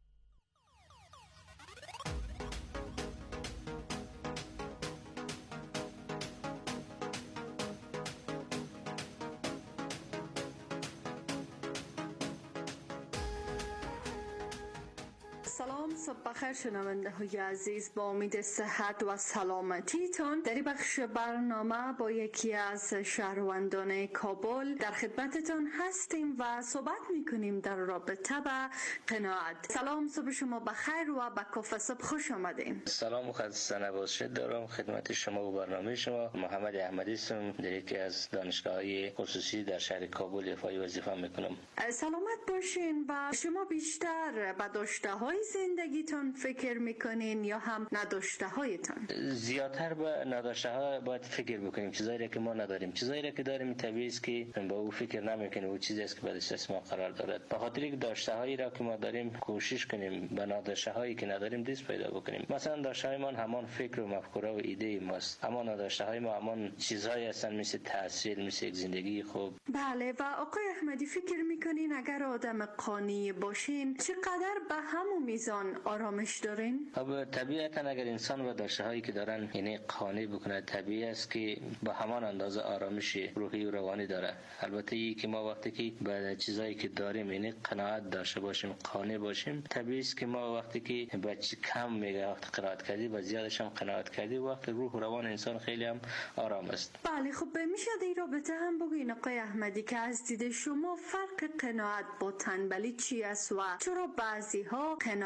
سلام، صبح بخیر شنونده های عزیز. با امید صحت و سلامتی تان در بخش برنامه با یکی از شهروندان کابل در خدمتتان هستیم و صحبت میکنیم در رابطه با قناعت. سلام، صبح شما بخیر و به کافه صبح خوش آمدین. سلام و خسته نباشید دارم خدمت شما و برنامه شما. محمد احمدی هستم، در یکی از دانشگاه‌های خصوصی در شهر کابل ایفای وظیفه میکنم. سلامت باشین. و شما بیشتر به داشته های زندگیتون فکر میکنین یا هم نداشته هایتون؟ زیادتر به نداشته ها باید فکر بکنیم. چیزایی که ما نداریم، چیزایی که داریم طبیعی است که با او فکر نمیکنیم. او چیزی است که به دست ما قرار دارد. به خاطر اینکه داشته هایی را که ما داریم کوشش کنیم به نداشته هایی که نداریم دست پیدا بکنیم. مثلا داشته های ما همان فکر و مفکوره و ایده ماست، اما نداشته های ما همان چیزهایی هستند مثل تحصیل، مثل یک زندگی خوب. بله. و آقای احمدی فکر میکنین اگر آدم قانع باشین چقدر به همون میزان آرامش دارین؟ خب طبیعتا اگر انسان با داشته هایی که دارن یعنی قانع بکنه، طبیعی است که با همان اندازه آرامش روحی و روانی داره. البته ای که ما وقتی که به چیزایی که داریم یعنی قناعت داشته باشیم، قانع باشیم، طبیعی است که ما وقتی که به کم میگه وقت قناعت کردی و زیادش هم قناعت کردی، وقت روح و روان انسان خیلی هم آرام است. بله. خب میشه در رابطه هم بگین آقای احمدی که از دید شما فرق قناعت با تنبلی چی است و چرا بعضی ها قناعت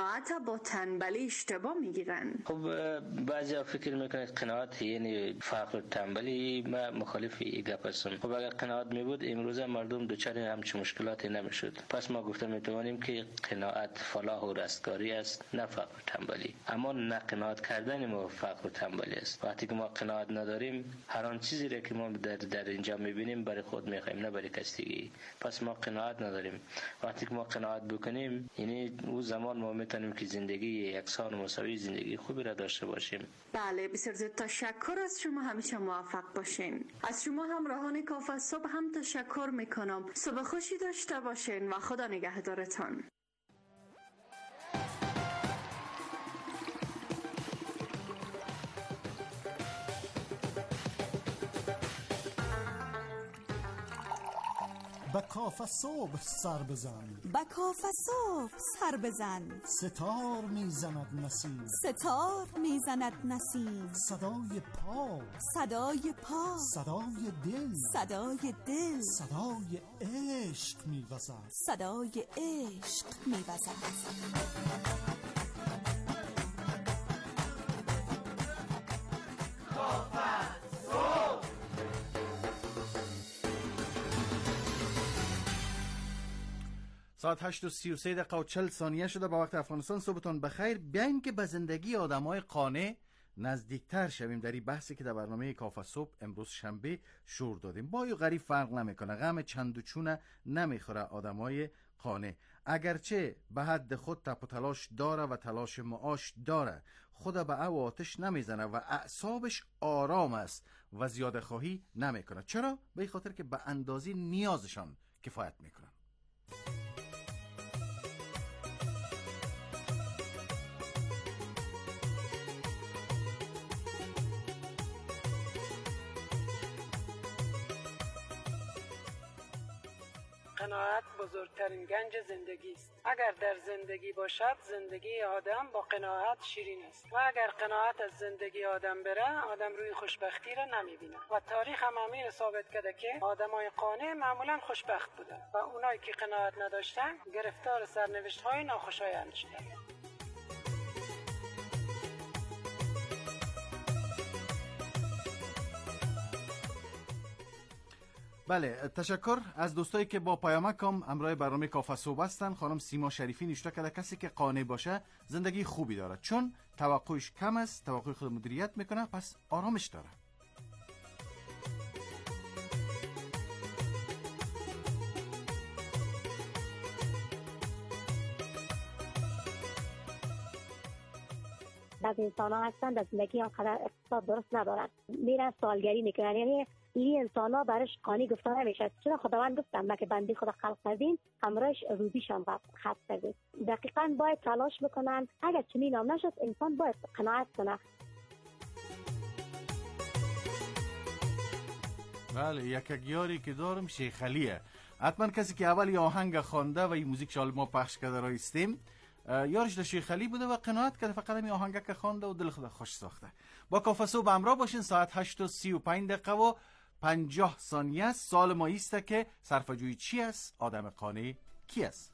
قناعت با تنبلی اشتباه میگیرن؟ خب بعضی فکر میکنند قناعت یعنی فقر و تنبلی. ما مخالف این گپ هستم. خب اگر قناعت میبود امروزه مردم دچار همچین مشکلاتی نمیشد. پس ما گفته میتوانیم که قناعت فلاح و رستگاری است، نه فقر و تنبلی. اما نه قناعت کردن ما فقر و تنبلی است. وقتی که ما قناعت نداریم، هر آن چیزی را که ما در در اینجا میبینیم برای خود میخوایم، نه برای کسی دیگه. پس ما قناعت نداریم. وقتی که ما قناعت بکنیم، یعنی اون زمان ما میتونیم که زندگی یکسان و مساوی، زندگی خوبی را داشته باشیم. بله، بسیار زیاد تشکر از شما. همیشه موفق باشین. از شما همراهان کافه صبح هم تشکر میکنم. صبح خوشی داشته باشین و خدا نگهدارتان. با کافه صبح سر بزن، با کافه صبح سر بزن. ستار میزند نسیم، ستار میزند نسیم. صدای پا، صدای پا، صدای دل، صدای دل، صدای عشق میوزد، صدای عشق میوزد. ساعت هشت و سی و سه دقیقه و چهل ثانیه شده با وقت افغانستان. صبحتون بخیر. بیاین که به زندگی آدمای قانع نزدیکتر شویم. در این بحثی که در برنامه کافه صبح امروز شنبه شور دادیم. با یا غریب فرق نمیکنه، غم چند و چونه نمیخوره آدمای قانع. اگرچه به حد خود تپ و تلاش داره و تلاش معاش داره، خود به او آتش نمیزنه و اعصابش آرام است و زیاده خواهی نمیکنه. چرا؟ به این خاطر که به اندازی نیازشان کفایت میکنن. قناعت بزرگترین گنج زندگی است. اگر در زندگی باشد، زندگی آدم با قناعت شیرین است و اگر قناعت از زندگی آدم بره، آدم روی خوشبختی را نمیبینه و تاریخ هم همین ثابت کرده که آدمای قانع معمولا خوشبخت بودن و اونایی که قناعت نداشتن گرفتار سرنوشت‌های ناخوشایند شدن. بله، تشکر از دوستایی که با پیامکم همراه برنامه کافه صبح هستن. خانم سیما شریفی نوشته کرده کسی که قانع باشه زندگی خوبی داره، چون توقعش کم است، توقع خود مدیریت میکنه، پس آرامش داره. بعضی انسان ها هستن در زندگی آنقدر اقتصاد درست ندارن، میرن سوالگری میکنن. یعنی این انسان ها برش قانی گفته نمیشه، چون خداوند گفتم ما که بنده خدا خلق کردیم همراهش روزیشان خلق کردیم. دقیقاً باید تلاش بکنن. اگر چنین هم نشد انسان باید قناعت کنه. بله، یک یاری که دارم شیخ علیه. حتما کسی که اول آهنگ خوانده و این موزیک شال ما پخش کرده رایستیم یارش در شیخ علی بوده و قناعت کرده، فقط همین آهنگ که خوانده و دل خدا خوش ساخته. با کافه صبح همراه باشین. ساعت هشت و سی و پنج دقیقه و پنجاه ثانیه است. سال ما ایسته که صرفه‌جویی چی است؟ آدم قانع کی است؟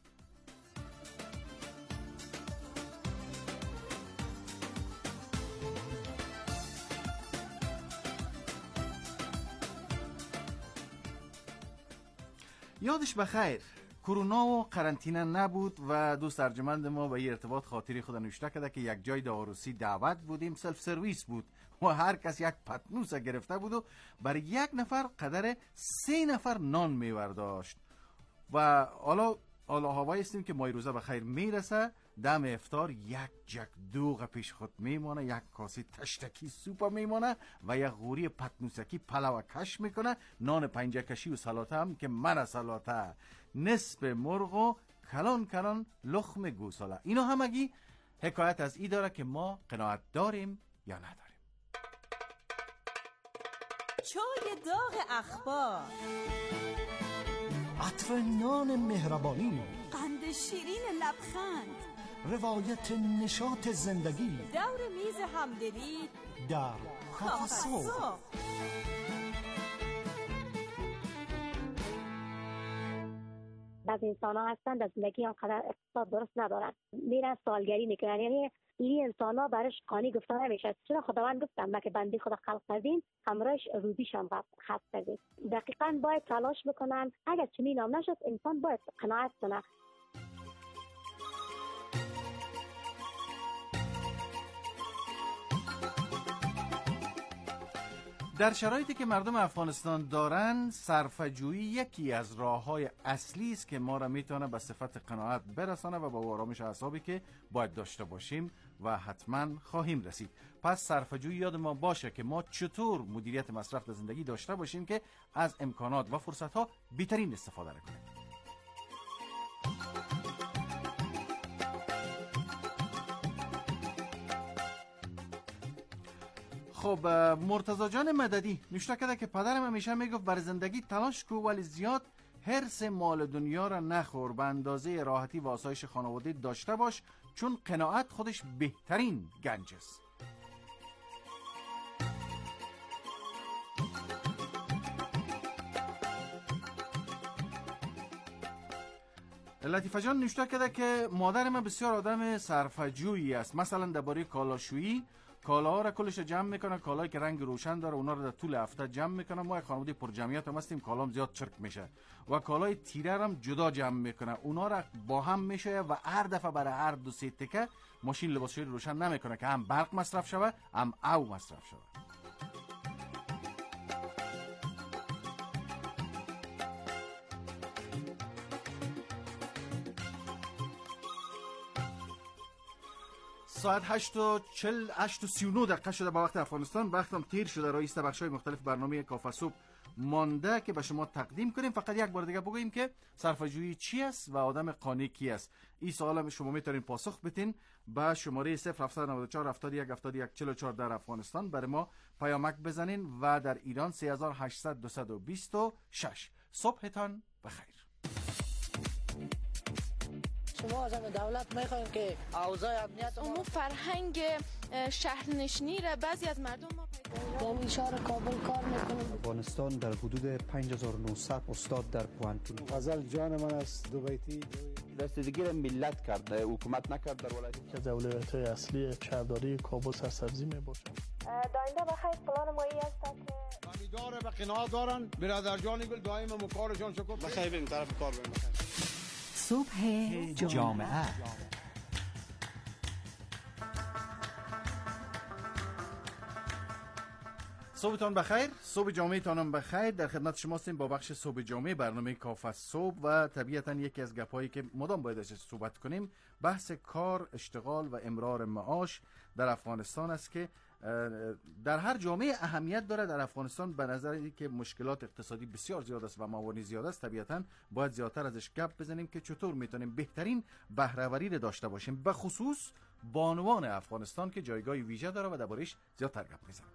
یادش بخیر کرونا و قرنطینه نبود و دوست ارجمند ما به این ارتباط خاطری خود نوشته کرده که یک جای داروسی دعوت بودیم، سلف سرویس بود و هر کس یک پتنوس گرفته بود و برای یک نفر قدر سه نفر نان میورداشت و حالا حالا هوایی استیم که مای روزه بخیر میرسه. دم افطار یک جک دوغ پیش خود میمانه، یک کاسه تشتکی سوپ میمانه و یک غوری پتنوسکی پلو کش میکنه. نان پنجکشی و سلاته هم که من سلاته، نصف مرغ و کلان کلان لخم گوساله. اینا همگی حکایت از ای داره که ما قناعت داریم یا نداریم. چای داغ اخبار، عطر نان مهربانی، قند شیرین لبخند، روایت نشاط زندگی، دور میز همدلی در کافه صبح. بعضی انسان ها هستند در زندگی آنقدر اقتصاد درست ندارن، میرن سالگری میکنن. یعنی این انسان ها برش قانی گفته نمیشه. چرا خداوند گفتم ما که بنده خدا خلق کردیم همراهش روزیش هم خلق کردیم. دقیقاً باید تلاش بکنن. اگر چنین هم نشد انسان باید قناعت کنه. در شرایطی که مردم افغانستان دارن، صرفه‌جویی یکی از راه‌های اصلی است که ما را میتونه به صفت قناعت برسانه و با آرامش اعصابی که باید داشته باشیم و حتما خواهیم رسید. پس صرفه‌جویی یاد ما باشه که ما چطور مدیریت مصرف در زندگی داشته باشیم که از امکانات و فرصت‌ها بهترین استفاده کنیم. خب مرتضی جان مددی نوشته کرده که پدرم همیشه میگفت بر زندگی تلاش کو ولی زیاد حرص مال دنیا را نخور، به اندازه راحتی و آسایش خانواده داشته باش، چون قناعت خودش بهترین گنج است. لطیفه جان نوشته کرده که مادر من بسیار آدم صرفه‌جویی است. مثلا درباره کالاشویی، کالاها را کلش جمع میکنه، کالایی که رنگ روشن داره اونا رو در طول هفته جمع میکنه. ما خانواده پر جمعیت هم هستیم، کالام زیاد چرک میشه و کالای تیره هم جدا جمع میکنه، اونا را با هم میشه و هر دفعه برای هر دو سه تکه ماشین لباسشویی روشن نمیکنه که هم برق مصرف شوه هم او مصرف شوه. ساعت هشت و چل هشت و سی و نه دقیقه شده با وقت افغانستان. وقتم تیر شده رئیس بخش‌های مختلف برنامه کافه صبح مانده که به شما تقدیم کنیم. فقط یک بار دیگه بگوییم که صرفه‌جویی چی است و آدم قانع کی است. این سوال شما میتونین پاسخ بدین با شماره صفر هفت نه چهار هفت یک هفت یک چهار چهار در افغانستان برای ما پیامک بزنین و در ایران سه هزار و هشتصد دویست و بیست و شش. صبحتان بخیر. شما از دولت میخواین که اوضاع امنیت امور فرهنگ شهرنشینی را بعضی از مردم ما در اشاره کابل کار میکنیم. افغانستان در حدود پنج هزار و نهصد استاد در پوهنتون. غزل جان من است دو بیتی رسیدگی ملت کرده، حکومت نکرد در ولایت که اولویت‌های اصلی شهرداری کابل سرسبزی میباشد. داینده بخیر پلان ما ای است که امیدواره به قناعت دارن برادر جان گل دائم مکارشان شکر بخیر بریم طرف کار بریم. صبح جامعه صبحتان بخیر، صبح جامعه تانم بخیر. در خدمت شما هستیم با بخش صبح جامعه برنامه کافه صبح و طبیعتا یکی از گپایی که مدام باید ازش صحبت کنیم بحث کار، اشتغال و امرار معاش در افغانستان است که در هر جامعه اهمیت داره. در افغانستان به نظری که مشکلات اقتصادی بسیار زیاد است و موانع زیاد است، طبیعتا باید زیادتر ازش گپ بزنیم که چطور میتونیم بهترین بهره‌وری رو داشته باشیم، به خصوص بانوان افغانستان که جایگاه ویژه داره و دربارش زیادتر گپ میزنیم.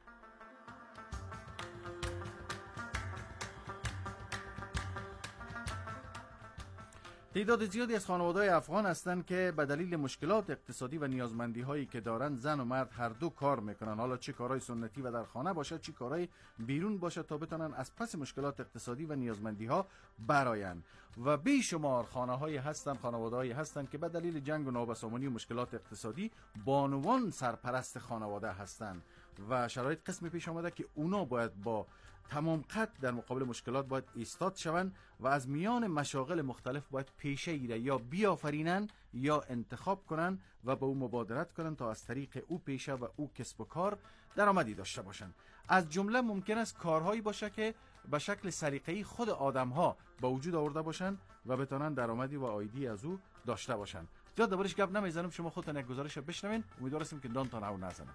تعداد زیادی از خانواده‌های افغان هستند که به دلیل مشکلات اقتصادی و نیازمندی هایی که دارند زن و مرد هر دو کار میکنن، حالا چه کارهای سنتی و در خانه باشه چه کارهای بیرون باشه، تا بتونن از پس مشکلات اقتصادی و نیازمندی ها برآیند. و بیشمار خانه‌هایی هستند، خانواده‌هایی هستند که به دلیل جنگ و نابسامانی و مشکلات اقتصادی بانوان سرپرست خانواده هستند و شرایط قسمی پیش آمده که اونا باید با تمام قد در مقابل مشکلات باید ایستاد شوند و از میان مشاغل مختلف باید پیشه ای را یا بیافرینن یا انتخاب کنن و به او مبادرت کنن تا از طریق او پیشه و او کسب و کار درآمدی داشته باشن. از جمله ممکن است کارهایی باشه که به شکل سلیقه‌ای خود آدم‌ها به وجود آورده باشن و بتونن درآمدی و عایدی از او داشته باشن. زیاد دربارش گپ نمیزنم، شما خودتون یک گزارش بشنوین، امیدوار هستیم که دانتان او نزنه.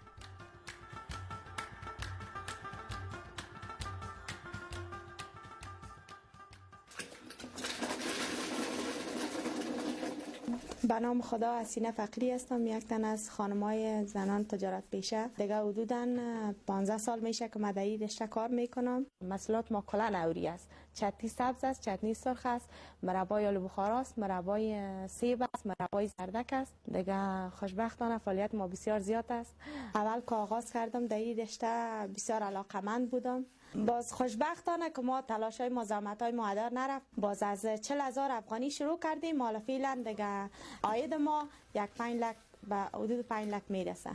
به نام خدا حسینه فقیری هستم، یک تن از خانمای زنان تجارت پیشه. دیگه حدوداً پانزده سال میشه که من در این رشته کار میکنم. محصولات ما کلا نوری است، چتنی سبز است، چتنی سرخ است، مربای آلو بخارا است، مربای سیب است، مربای زردک است. دیگه خوشبختانه فعالیت ما بسیار زیاد است. اول که آغاز کردم در این رشته بسیار علاقمند بودم. باز خوشبختانه که ما تلاشای ما زحمتای ما هدر نرفت. باز از چهل هزار افغانی شروع کردیم، حالا فعلا دیگه عاید ما یک پنج لک به حدود پنج لک میرسه.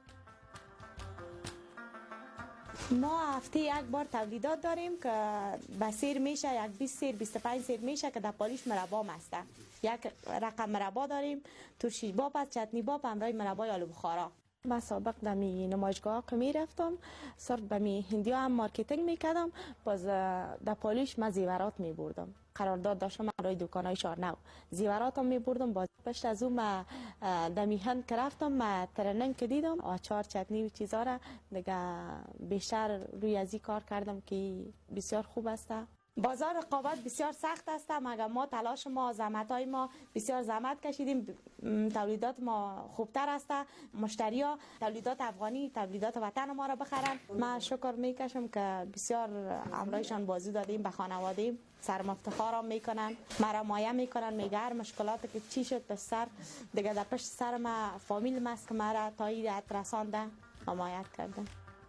ما هفته یک بار تولیدات داریم که به سیر میشه، یک بیست سیر بیست و پنج سیر میشه که در پالیش مربا هسته. یک رقم مربا داریم، ترشی باب است، چتنی باب، همراه مربای آلو بخارا. من سابق دمی نمایشگاه که میرفتم صرف بمی هندی هم مارکتینگ میکردم، باز در پالیش من زیورات میبردم، قرارداد داشتم برای دکانای شارنو، زیوراتم میبردم. باز پشت از اون من دمی هند که رفتم من ترننگ که دیدم آچار چتنی و چیزا را دیگه بیشتر روی ازی کار کردم که بسیار خوب است. بازار رقابت بسیار سخت است، مگر ما تلاش ما زحمتای ما بسیار زحمت کشیدیم، تولیدات ما خوبتر است، مشتریا تولیدات افغانی تولیدات وطن ما را بخرن. من شکر میکشم که بسیار امرایشان بازی دادیم به خانواده‌ام، سرم افتخارم میکنن، مرا مایه میکنن، میگه هر مشکلاتی که چی شد به سر دیگه در پشت سر ما فامیل ماست که مرا تا این رسانده حمایت کردن.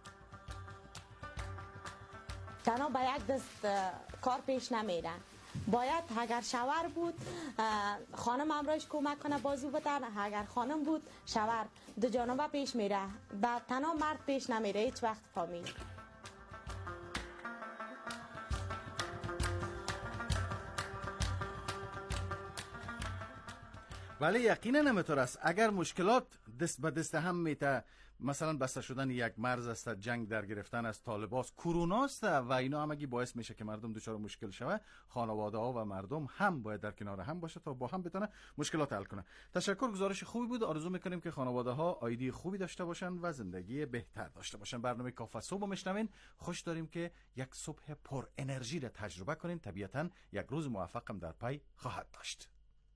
تنها به یک دست کار پیش نمیره، باید اگر شوهر بود خانم امرایش کمک کنه بازو بتن، اگر خانم بود شوهر، دو جانبه پیش میره، بعد تنها مرد پیش نمیره هیچ وقت فامیل. ولی یقینا نمیتور است. اگر مشکلات دست به دست هم میته، مثلا بسته شدن یک مرز است، جنگ در گرفتن از طالباست، کرونا است و اینا همگی باعث میشه که مردم دچار مشکل شوه، خانواده ها و مردم هم باید در کنار هم باشه تا با هم بتونه مشکلات حل کنه. تشکر، گزارش خوبی بود. آرزو میکنیم که خانواده ها آیدی خوبی داشته باشن و زندگی بهتر داشته باشن. برنامه کافه صبح میشنوین. خوش داریم که یک صبح پر انرژی را تجربه کنین. طبیعتا یک روز موفقم در پی خواهد داشت.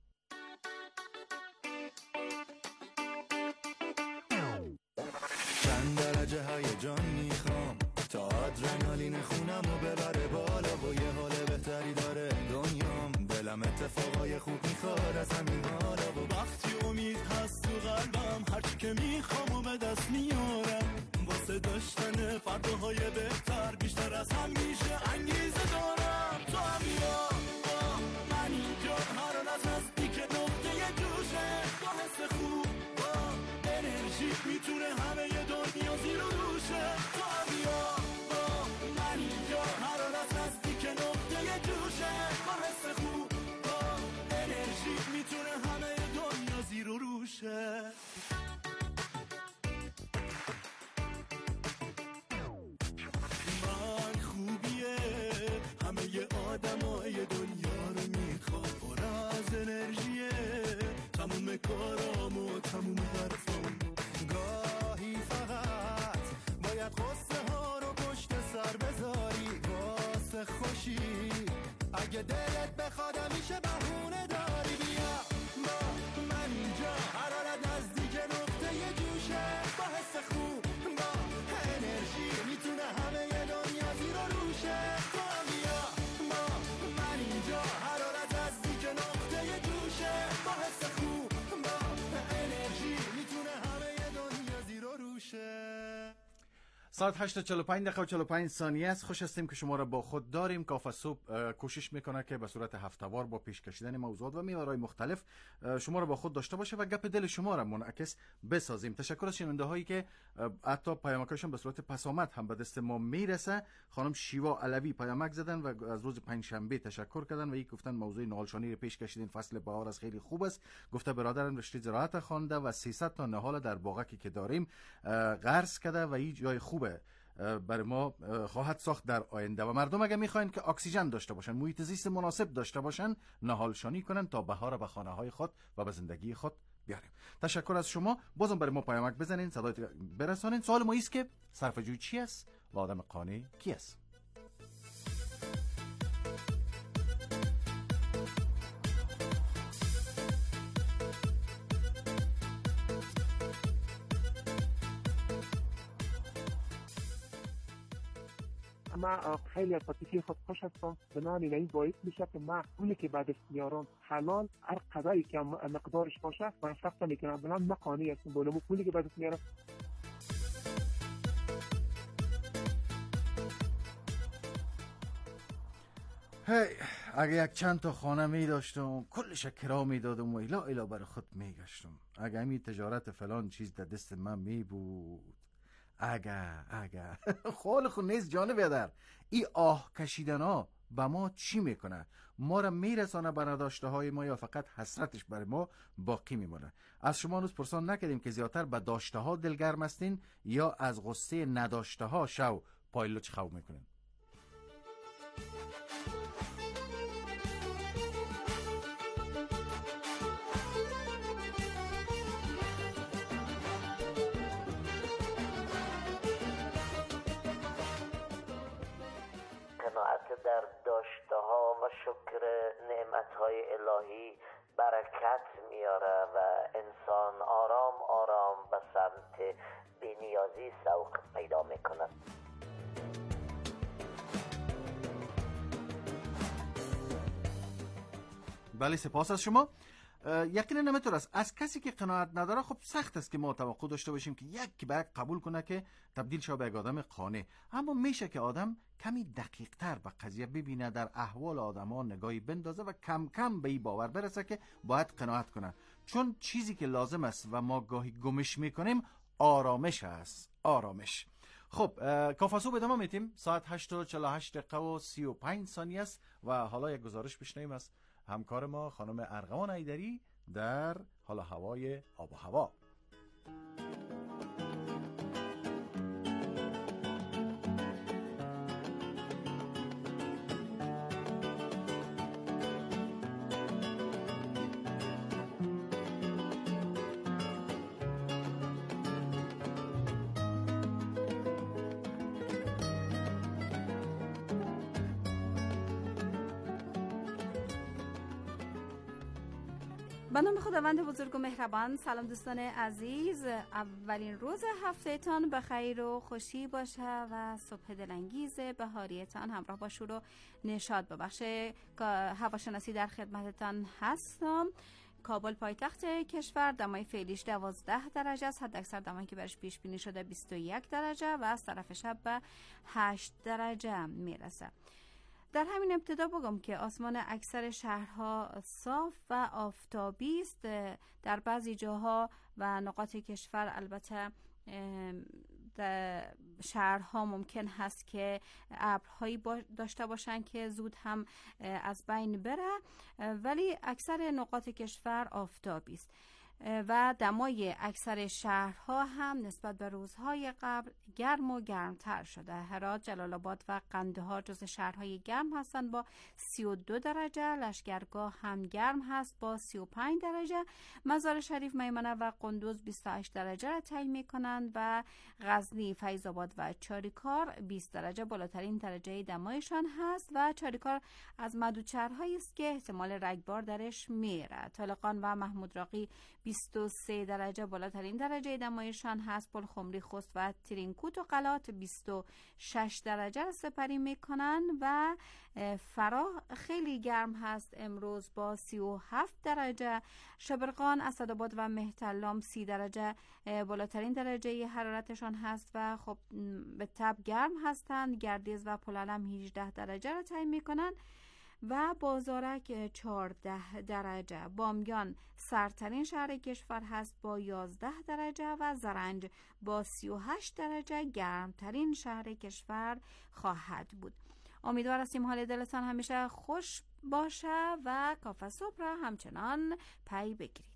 چند درجه هیجان میخوام تا آدرنالین خونم و ببره بالا و یه حال بهتری داره دنیام، دلم اتفاقای خوب میخواد از همین حالا و وقتی امید هست تو قلبم هرچی که میخوام و به دست میارم، واسه داشتن فرداهای بهتر بیشتر از هم میشه انگیزه دارم. تو هم بیا با من اینجا، هر حال از نزدیک نقطه جوشه، با حس خوب با انرژی میتونه همه دنیا زیر و روشه. تو بیا با من اینجا، هر حال از نزدیک نقطه جوشه، با حس خوب با انرژی میتونه همه دنیا زیر و روشه. من خوبیه همه آدمای دنیا رو میخوام، پر از انرژیه تموم کارام و تموم حرفام. گاهی فقط باید قصه ها رو پشت سر بذاری واسه خوشی، اگه دلت بخواد همیشه بهونه داری. بیا با من اینجا، هر حالت نزدیک نقطه جوشه، با حس خوب با انرژی میتونه همه دنیا زیر و روشه. تو بیا با من اینجا، هر حالت نزدیک نقطه جوشه، با حس خوب با انرژی میتونه همه دنیا زیر و روشه. ساعت هشت و چهل و پنج دقیقه و چهل و پنج ثانیه است. خوش هستیم که شما را با خود داریم. کافه صبح کوشش میکنه که به صورت هفته‌وار با پیش کشیدن موضوعات و محورهای مختلف شما را با خود داشته باشه و گپ دل شما را منعکس بسازیم. تشکر از شنونده هایی که حتی پیامکشون به صورت پسامد هم به دست ما میرسه. خانم شیوا علوی پیامک زدن و از روز پنجشنبه تشکر کردن و یک گفتن موضوع نهالشانی رو پیش کشیدین، فصل بهار از خیلی خوب است. گفته برادرم رشته زراعت خوانده و سیصد تا نهال در باغکی که داریم قرض کرده و این جای خوبه برای ما خواهد ساخت در آینده و مردم اگه میخواین که اکسیژن داشته باشن، محیط زیست مناسب داشته باشن، نهالشانی کنن تا بهار به خانه های خود و به زندگی خود بیاریم. تشکر از شما. بازم برای ما پیامک بزنین، صدای برسانین. سوال ما است که صرفه‌جویی چی است و آدم قانع کی است؟ من خیلی از پاتیکی خود خوش هستم، بنابراین این باعث میشه که من پولی که بعد از میارم حلال هر قدری که مقدارش باشه من صرف میکنم، بنابراین من قانع هستم بولم پولی که بعد از میارم. هی اگه یک چند تا خانه می داشتم کلش کرا می دادم و الا الا برای خود می گشتم. اگه همی تجارت فلان چیز در دست من می بود، اگه اگه خال خود نیست جانه بیادر. ای آه کشیدن ها با ما چی میکنه؟ ما را میرسانه به نداشته های ما یا فقط حسرتش برای ما باقی میمونه؟ از شما روز پرسان نکردیم که زیادتر به داشته ها دلگرم هستین یا از غصه نداشته ها شو پایلوچ خو میکنین؟ قناعت در داشته ها و شکر نعمت های الهی برکت میاره و انسان آرام آرام به سمت بی‌نیازی سوق پیدا میکنه. بله سپاس از شما. یقینا نمیتونه است. از کسی که قناعت نداره خب سخت است که ما توقع داشته باشیم که یک به یک قبول کنه که تبدیل شه به یک آدم قانع. اما میشه که آدم کمی دقیق تر به قضیه ببینه، در احوال آدم ها نگاهی بندازه و کم کم به این باور برسه که باید قناعت کنه، چون چیزی که لازم است و ما گاهی گمش میکنیم آرامش است. آرامش. خب کافاسو به ادامه میتیم. ساعت هشت و چهل و هشت دقیقه و سی و پنج ثانیه است و حالا یک گزارش بشنویم از همکار ما خانم ارغوان ایدری در حال هوای آب و هوا. به نام خداوند بزرگ و مهربان. سلام دوستان عزیز، اولین روز هفتهتان به خیر و خوشی باشه و صبح دلانگیز بهاریتان همراه با شور و نشاط ببخشه. هواشناسی در خدمتتان هستم. کابل پایتخت کشور دمای فعلیش دوازده درجه است، حد اکثر دمایی که برش پیش بینی شده بیست و یک درجه و از طرف شب به هشت درجه میرسه. در همین ابتدا بگم که آسمان اکثر شهرها صاف و آفتابی است. در بعضی جاها و نقاط کشور البته شهرها ممکن هست که ابرهایی داشته باشند که زود هم از بین بره، ولی اکثر نقاط کشور آفتابی است و دمای اکثر شهرها هم نسبت به روزهای قبل گرم و گرمتر شده. هرات، جلال آباد و قندهار جز شهرهای گرم هستند با سی و دو درجه. لشکرگاه هم گرم هست با سی و پنج درجه. مزار شریف، میمنه و قندوز بیست و هشت درجه را تعیین می‌کنند و غزنی، فیض آباد و چاریکار بیست درجه بالاترین درجه دمایشان هست و چاریکار از مدوچرهایی است که احتمال رگبار درش میره. طالقان و محمود راقی بیست و سه درجه بالاترین درجه دمایشان هست. پلخمری، خوست و ترینکوت و قلات بیست و شش درجه را سپری میکنن و فراه خیلی گرم هست امروز با سی و هفت درجه. شبرغان، اسدآباد و مهترلام سی درجه بالاترین درجه حرارتشان هست و خب به تب گرم هستند. گردیز و پلالم هجده درجه را تعیین میکنن و بازارک چهارده درجه. بامیان سردترین شهر کشور هست با یازده درجه و زرنج با سی و هشت درجه گرمترین شهر کشور خواهد بود. امیدوار هستیم حال دلتان همیشه خوش باشه و کافه صبح را همچنان پی بگیرید.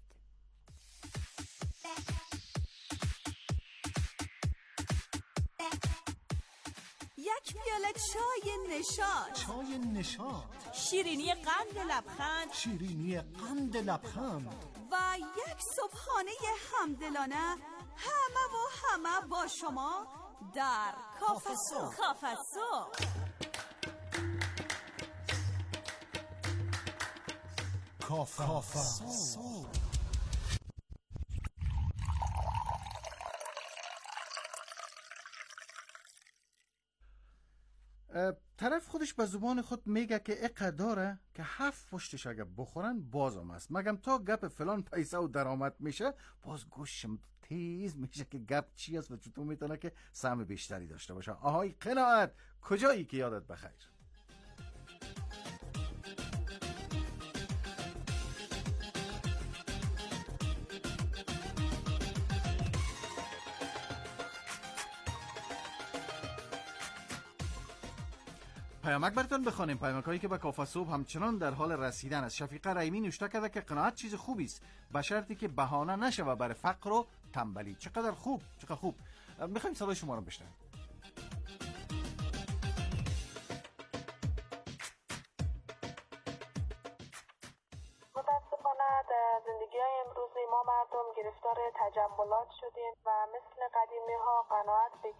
یک پیاله چای نشاط، چای نشاط، شیرینی قند لبخند، شیرینی قند لبخند و یک صبحانه همدلانه همه و همه با شما در کافه صبح. کافه صبح کافه صبح. طرف خودش به زبان خود میگه که اقدر داره که هفت پشتش اگه بخورن بازم است، مگم تا گپ فلان پیسه و درآمد میشه باز گوشم تیز میشه که گپ چی است و چطور میتونه که سهم بیشتری داشته باشه. آهای قناعت، کجایی که یادت بخیر. پیامک براتون بخوانیم، پیامک هایی که به کافه صبح همچنان در حال رسیدن است. شفیقه رحیمی نوشته کرده که قناعت چیز خوبی است به شرطی که بهانه نشوه برای فقر و تنبلی. چقدر خوب، چقدر خوب. میخوایم صدای شما رو بشنویم. متاسفانه در زندگی های امروزی ما مردم گرفتار تجملات شدیم و مثل قدیمی ها قناعت به